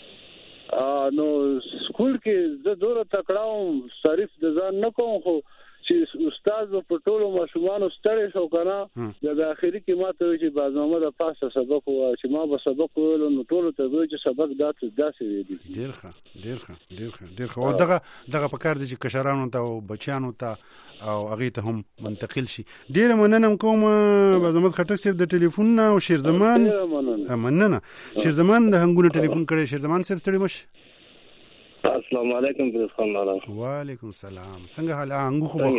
[SPEAKER 12] ا نو سکول کې زه دوره تکړاوم صرف د ځان نه کوم خو چې استاد په ټولو ماشومانو ستړي شو کنه د اخري کې ماته چې بازنامه د پاسه سبق و چې ما به سبق ویل نو ټولو ته وایي چې سبق داسې داسې ویل
[SPEAKER 1] ډیر ښه ډیر ښه ډیر ښه ډیر ښه او دغه دغه په کار دي چې کشرانو ته او بچیانو ته او هغه ته هم منتقل شي. ډیر مننه کوم بازمحمد خټک صاحب د ټلیفون نه او شیر زمان مننه شیر زمان د هنګونه ټلیفون کړی شیر زمان صاحب ستړي مش.
[SPEAKER 13] السلام علیکم فیض خان لالا.
[SPEAKER 1] وعلیکم السلام. څنګه حال انګو خو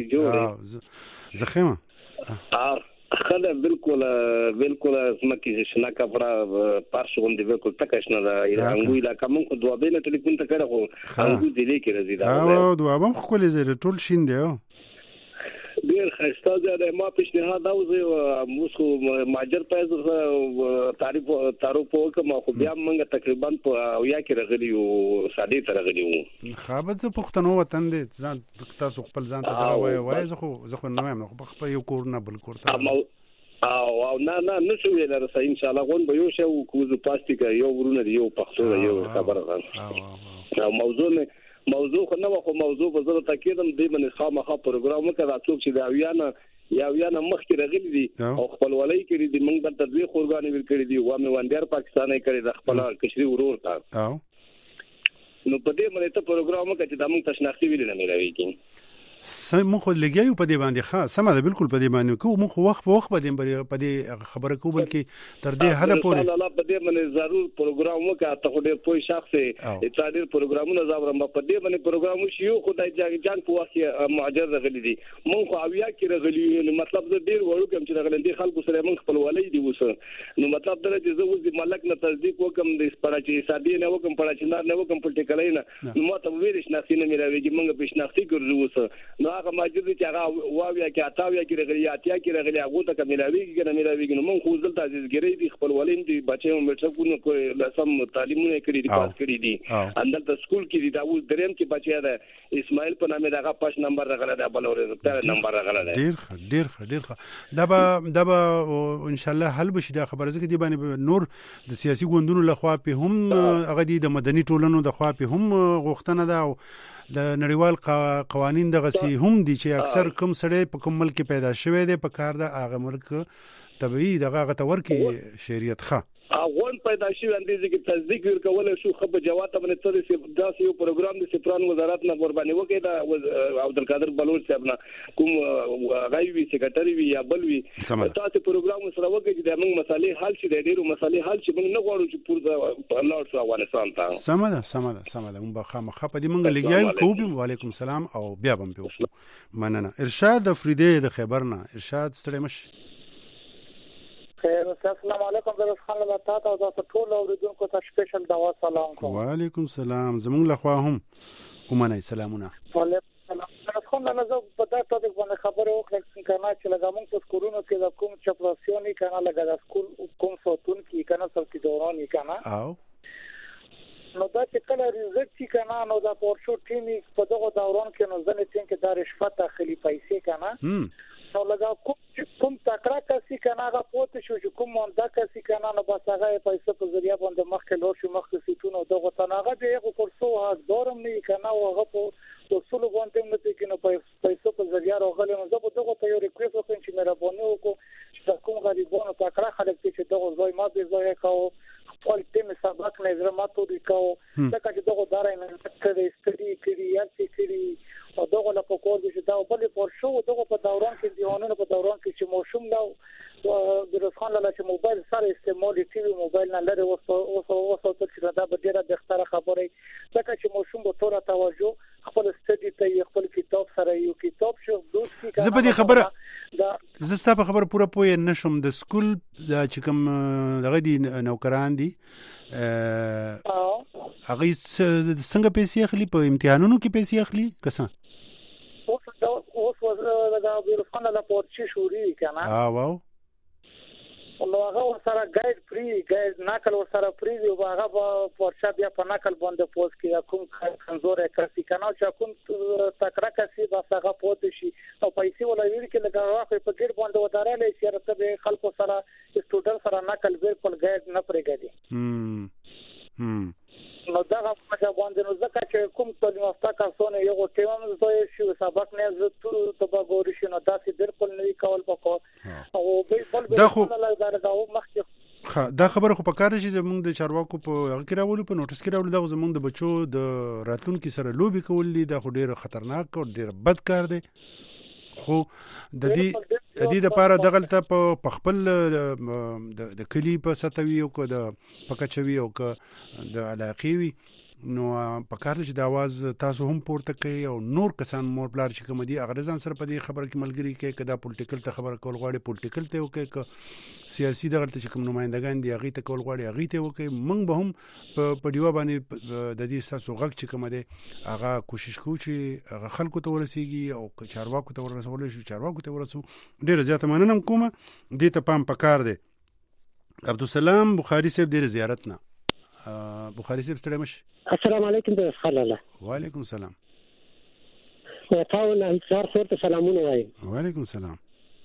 [SPEAKER 1] بخولې زخمه
[SPEAKER 13] خله بالکل بالکل سمکی شنا کفرا پارش غوندې بالکل تکشنه دا انګو علاقه مونږ دوه بینه ټلیفون ته کړه خو انګو دې کې راځي دا
[SPEAKER 1] او دوه هم خو کولې زره ټول شین دی
[SPEAKER 13] ډیر خسته ده ما پیشنهاد دا وزه موږ ماجر پایز تعریف تعارف وکم خو بیا موږ تقریبا په اویا کې راغلی او ساده تر راغلی وو
[SPEAKER 1] خابت پښتنو وطن دي ځان تاسو خپل ځان ته دا وای وای زه خو زه خو نه یم خو خپل یو کور نه بل کور ته
[SPEAKER 13] او نه نه نشو ویل راځي ان شاء الله غون به یو شی کوزو پلاستیک یو ورونه یو پښتو یو خبره ده او موضوع موضوع خو نو خو موضوع په زړه تاکیدم دی باندې خامخا پروګرام وکړه څوک چې دا ویانه یا ویانه مخکې راغلي دي او خپل ولای کړی دي موږ د تدوی خورګانی ویل کړی دي او مې وندر پاکستاني کړی د خپل کشري ورور تا نو په دې باندې ته پروګرام وکړه چې د موږ تشناختی ویل نه ملوي
[SPEAKER 1] سم مخ لګیو په دې باندې ښه سم ده بالکل په دې باندې کو مخ وخت په وخت باندې په دې خبره کو بلکې تر دې حد پورې
[SPEAKER 13] الله په دې باندې ضرور پروګرام وکړه ته خو دې پوي شخص یې څا ډېر پروګرامونه زابرم په دې باندې پروګرام وشي یو خدای جان جان په وخت معجز غلي دي مونږ خو اویا کې رغلي مطلب زه ډېر وړو کوم چې رغلي دي خلکو سره مونږ خپل ولای دي وسه نو مطلب دا چې زه اوس د ملک نه تصدیق وکم د سپړاچي سادي نه وکم پړاچي نه وکم پټیکلای نه نو ماته ویل شناختی نه ملويږي مونږ په شناختی ګرځو وسه نو هغه ماجد چې هغه واویا کې اتاویا کې رغلی اتیا کې رغلی هغه ته کملاوي کې نه ملاوي نو مونږ خو ځل تعزیزګری دي خپل ولین دي بچو مټکونو کو لسم تعلیمونه کړی دي پاس کړی دي اندر د سکول کې دي دا اوس دریم کې بچیا ده اسماعیل په نامه دغه پاش نمبر رغله ده بل ورته نمبر رغله ده
[SPEAKER 1] ډیر ښه ډیر ښه ډیر ښه دا به دا به ان شاء الله حل بشي دا خبره زکه دی باندې نور د سیاسي ګوندونو لخوا په هم هغه دي د مدني ټولنو د خوا په هم غوښتنه ده او د نړیوال قوانین دغه سي هم دي چې اکثر کوم سړی په کوم ملک پیدا شوی دی په کار د هغه ملک طبيعي دغه غتور کې شریعت ښه
[SPEAKER 13] اغون پیدا شي اندیزه کې تصدیق ورکول شو خبر جواب ته باندې څه داسې یو پروګرام د سپران وزارت نه قرباني وکړي دا عبدالقادر بلوچ صاحب نه کوم غایوي سیکریټری وی یا بلوي تاسو پروګرام سره وکړي چې موږ مسالې حل شي د ډیرو مسالې حل شي موږ نه غواړو چې پور د لاړ شو افغانستان ته
[SPEAKER 1] سمه ده سمه ده سمه ده موږ خامخا په دې موږ لګیاو کوم وعلیکم السلام او بیا بم په مننه ارشاد افریدی د خیبر نه ارشاد ستړي مش
[SPEAKER 14] خیر السلام علیکم درس خان الله تعالی او تاسو ټول اوریدونکو ته سپیشل دعوا سلام کوم
[SPEAKER 1] وعلیکم السلام زمونږ لخوا هم کومه سلامونه
[SPEAKER 14] وعلیکم السلام درس خان الله زه په دا ټاپک باندې خبرې وکړم چې کنه چې لګامون په سکولونو کې د کوم چپراسیونی کنه لګا د سکول کوم صوتون کې کنه څوک دوراني کنه
[SPEAKER 1] او
[SPEAKER 14] نو دا چې کله ریزلټ چې کنه نو دا پورشو ټیمی په دغه دوران کې نو ځنه چې کې د رشوت داخلي پیسې کنه نو لگا کوم کوم تکرا کسي کنه هغه پوت شو چې کوم مونږه کسي کنه نو بس هغه پیسې په ذریعہ باندې مخکې لور شو مخکې سيتونو دغه تناغه دی یو کورسو هغه دورم نه کنه او هغه په اصول باندې مته کنه پیسې په ذریعہ راغلی نو زه په دغه ته یو ریکوست وکړم چې مهرباني وکړو چې کوم غریبانو تکرا خلک چې دغه ځای ما به ځای کاو خپل ټیم سبق نه زما ته دی کاو ځکه چې دغه دارای نه کړی استدی کړی یا کړی او دغه له پکور دي چې دا بل پر شو دغه په دوران کې دیوانونو په دوران کې چې موشوم دا د رسخان له چې موبایل سره استعمال ټي وي موبایل نه لري اوس اوس اوس چې دا به ډیره د ختره خبره ځکه چې موشوم په توره توجه خپل استدی ته خپل کتاب سره یو کتاب شو دوست کی
[SPEAKER 1] زه په دې خبره دا زستا په خبره پوره پوهه نشم د سکول چې کوم دغه دي نوکران دي هغه څنګه پیسې اخلي په امتحانونو کې پیسې اخلي کسان
[SPEAKER 14] اوس دا اوس دا د رسخان له پورچی شوري کنه
[SPEAKER 1] ها واو
[SPEAKER 14] نو هغه سره ګایډ فری ګایډ نقل سره فری دی او هغه پورچا بیا په نقل باندې پوس کې کوم کمزور کسي کنه چې کوم تکړه کسي بس هغه پوت شي او پیسې ولا ویل کې لګا واخې په ګډ باندې ودارل شي رته به خلکو سره سټوډنټ سره نقل بالکل ګایډ نه پرېږدي
[SPEAKER 1] هم هم
[SPEAKER 14] نو دا په باندې نو ځکه چې کوم تعلیم یافته کسونه یو ټیم زوی شي سبق نه زه ټول تبګوري شنو دا چې بالکل نه کول پکو او بالکل
[SPEAKER 1] دا خو دا خبره خو په کار شي زموږ د چارواکو په هغه کې راولو په نوټس کې راولو دا زموږ د بچو د راتلونکو سره لوبي کول دي دا خو ډیر خطرناک او ډیر بد کار دی خو د دې د دې لپاره دغلته په خپل د کلی په ستوي او د پکچوي او د علاقې وي نو په کار چې د आवाज تاسو هم پورته کوي او نور کسان مور بلار چې کوم دي اغرزان سره په دې خبره کې ملګری کوي کدا پولیټیکل ته خبره کول غواړي پولیټیکل ته وکړي ک سیاسي دغه چې کوم نمائندگان دي هغه ته کول غواړي هغه ته وکړي موږ به هم په دیوا باندې د دې تاسو غږ چې کوم دي هغه کوشش کوو چې هغه خلکو ته ورسیږي او چارواکو ته ورسول شي چارواکو ته ورسو ډیر زیات مننه کوم دې ته پام پکار دی عبدالسلام بخاری صاحب ډیر زیارت نه بخاری صاحب ستړي مش
[SPEAKER 15] السلام علیکم د خلاله
[SPEAKER 1] وعلیکم السلام
[SPEAKER 15] او تاسو نه انصار خورته سلامونه وایم
[SPEAKER 1] وعلیکم السلام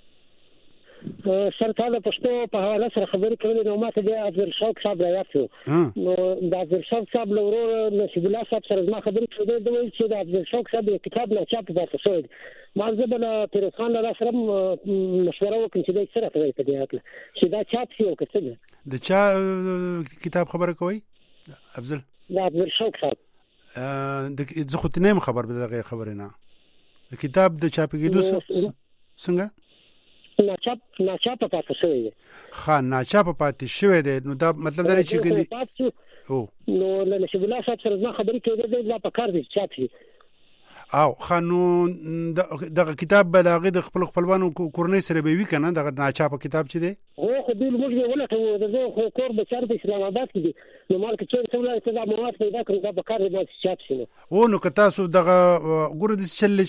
[SPEAKER 15] سر تعالی پښتو په حواله سره خبرې کولې نو ماته د عبدالشوق صاحب رايات شو نو د عبدالشوق صاحب له ورور نصیب الله صاحب سره ما خبرې کړې د ویل چې د عبدالشوق صاحب کتاب نه چاپ پاتې شوی ما زه بل تیر خان له سره مشوره وکړم چې دا سره کوي په دې اړه چې دا چاپ شي او کڅه
[SPEAKER 1] د چا کتاب خبره کوي افضل
[SPEAKER 15] دا عبدالشوق صاحب
[SPEAKER 1] د زه خو ته نه خبر به دغه خبره نه د کتاب د چاپېدو څنګه
[SPEAKER 15] ناچاپ ناچاپ پاتې شوی دی
[SPEAKER 1] ها ناچاپ پاتې شوی دی نو دا مطلب دا چې کدي
[SPEAKER 15] او نو له نشي الله صاحب سره ما خبرې کړې ده په کار دي چاپ شي
[SPEAKER 1] او خانو دغه کتاب بلاغه د خپل خپلوانو کورنۍ سره به وی کنه دغه ناچاپ کتاب چي دی
[SPEAKER 15] او خو دوی موږ به ولټوو د زه خو کور بچار په اسلام آباد کې دي نو مال کې چې څومره ته دا مواد پیدا کړو دا به کار دی چې چاپ شي
[SPEAKER 1] او نو که تاسو دغه ګوره د چل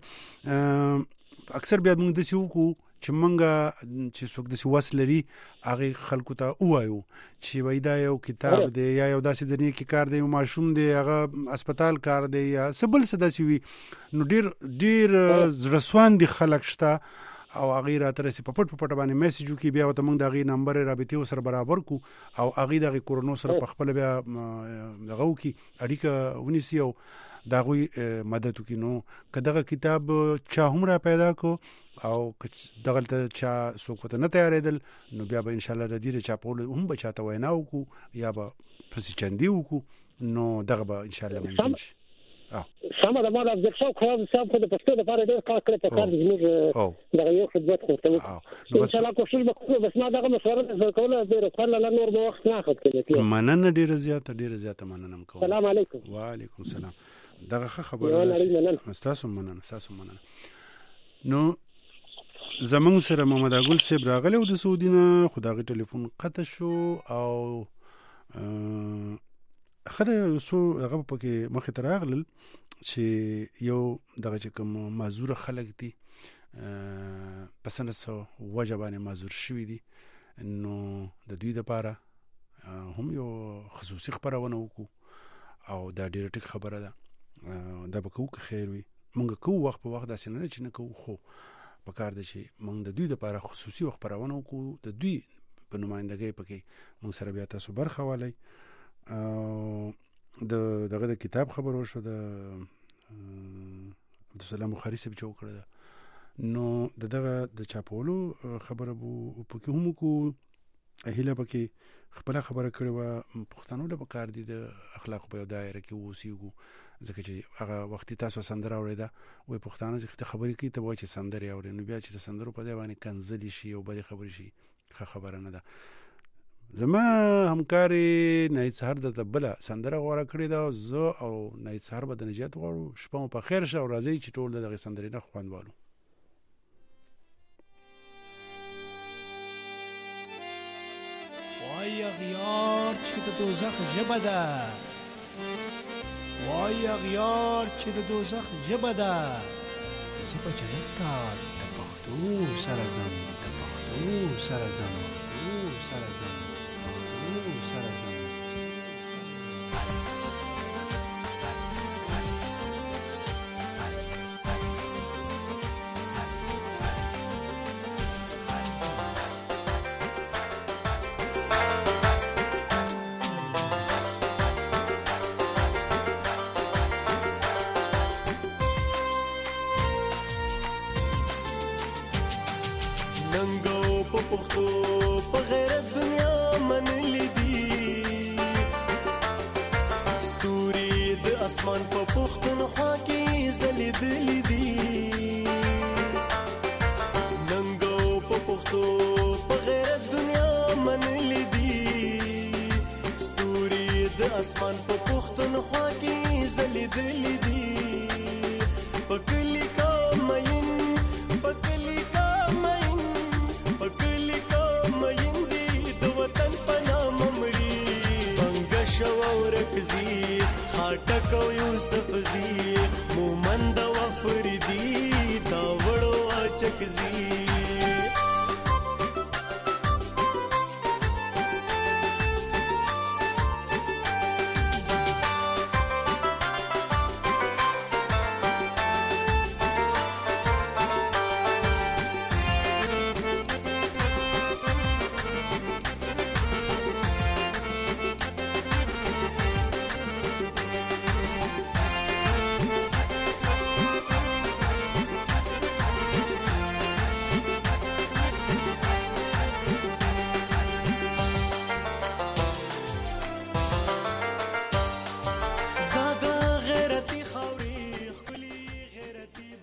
[SPEAKER 1] چې اکثر بیا موږ د سیوکو چې منګه چې څوک د سیواس لري هغه خلکو ته وایو چې وای دا یو کتاب دی یا یو داسې د نیکی کار دی ماشوم دی هغه هسپتال کار دی یا سبل سداسي وي نو ډیر ډیر زړسوان دي خلک شته او هغه راته رسي په پټ په پټ باندې میسج وکي بیا ته موږ دغه نمبر رابطه سره برابر کو او هغه دغه کورونو سره په خپل بیا دغه وکي اړیکه ونیسي او دا غوي مدد وکي نو کداغه کتاب چا هم را پیدا کو او دغه ته چا څوک ته نه تیارېدل نو بیا به ان شاء الله د دې چا په هم بچاته وینا وکړو یا به پس چندي وکړو نو دغه به ان شاء الله ممکن شي
[SPEAKER 15] سم دا مال د څو خو صاحب خو د پښتو لپاره ډېر کار کړی په کار دي موږ دغه یو خدمت کوو ان شاء الله کوشش وکړو بس ما دغه مشوره زکوله ډېر خپل لا نور به وخت نه اخد کړي
[SPEAKER 1] مننه ډېر زیاته ډېر زیاته مننه کوم
[SPEAKER 15] السلام علیکم
[SPEAKER 1] وعلیکم السلام دغه خبره تاسو مننه تاسو مننه نو زمون سره محمد اګل صاحب راغله د سعودي نه خدای ټلیفون قطع شو او خله سو هغه پکې مخه تراغل چې یو دغه چې کوم معذور خلک دي پسنه سو وجبانه معذور شوی دي نو د دوی لپاره هم یو خصوصي خبرونه وکړو او دا ډیره ټیک خبره ده دا به کوو که خیر وي مونږ کوو وخت په وخت داسې نه چې نه کوو خو په کار ده چې مونږ د دوی لپاره خصوصي خبرونه وکړو د دوی په نمائندګۍ پکې مونږ سره بیا تاسو برخه والی او د دغه د کتاب خبر وشو د عبدالسلام بخاری صاحب چې وکړه نو د دغه د چاپولو خبره بو پکې هم کو اهله پکې خپل خبره کړې و پښتنو له کار دي د اخلاق په دایره کې ووسیږو ځکه چې هغه وخت تاسو سندره اورېده وې پښتانه چې خبرې کوي ته وایي چې سندره اورې نو بیا چې سندرو په ځای باندې کنځلي شي او بده خبرې شي ښه خبره نه ده زما همکاري نایت سحر د تبله سندره غوړه کړې ده زه او نایت سحر به د نجات غواړو شپه مو په خیر شه او راځي چې ټول دغه سندرې نه خوند والو
[SPEAKER 16] وای غیار چې د دوزخ ژبه ده وای غیار چې د دوزخ ژبه ده زه به جنت ته د پښتو سره ځم د پښتو سره ځم پښتو سره ځم پښتو سره ځم
[SPEAKER 17] مومند و فردی دا وړو اچک زی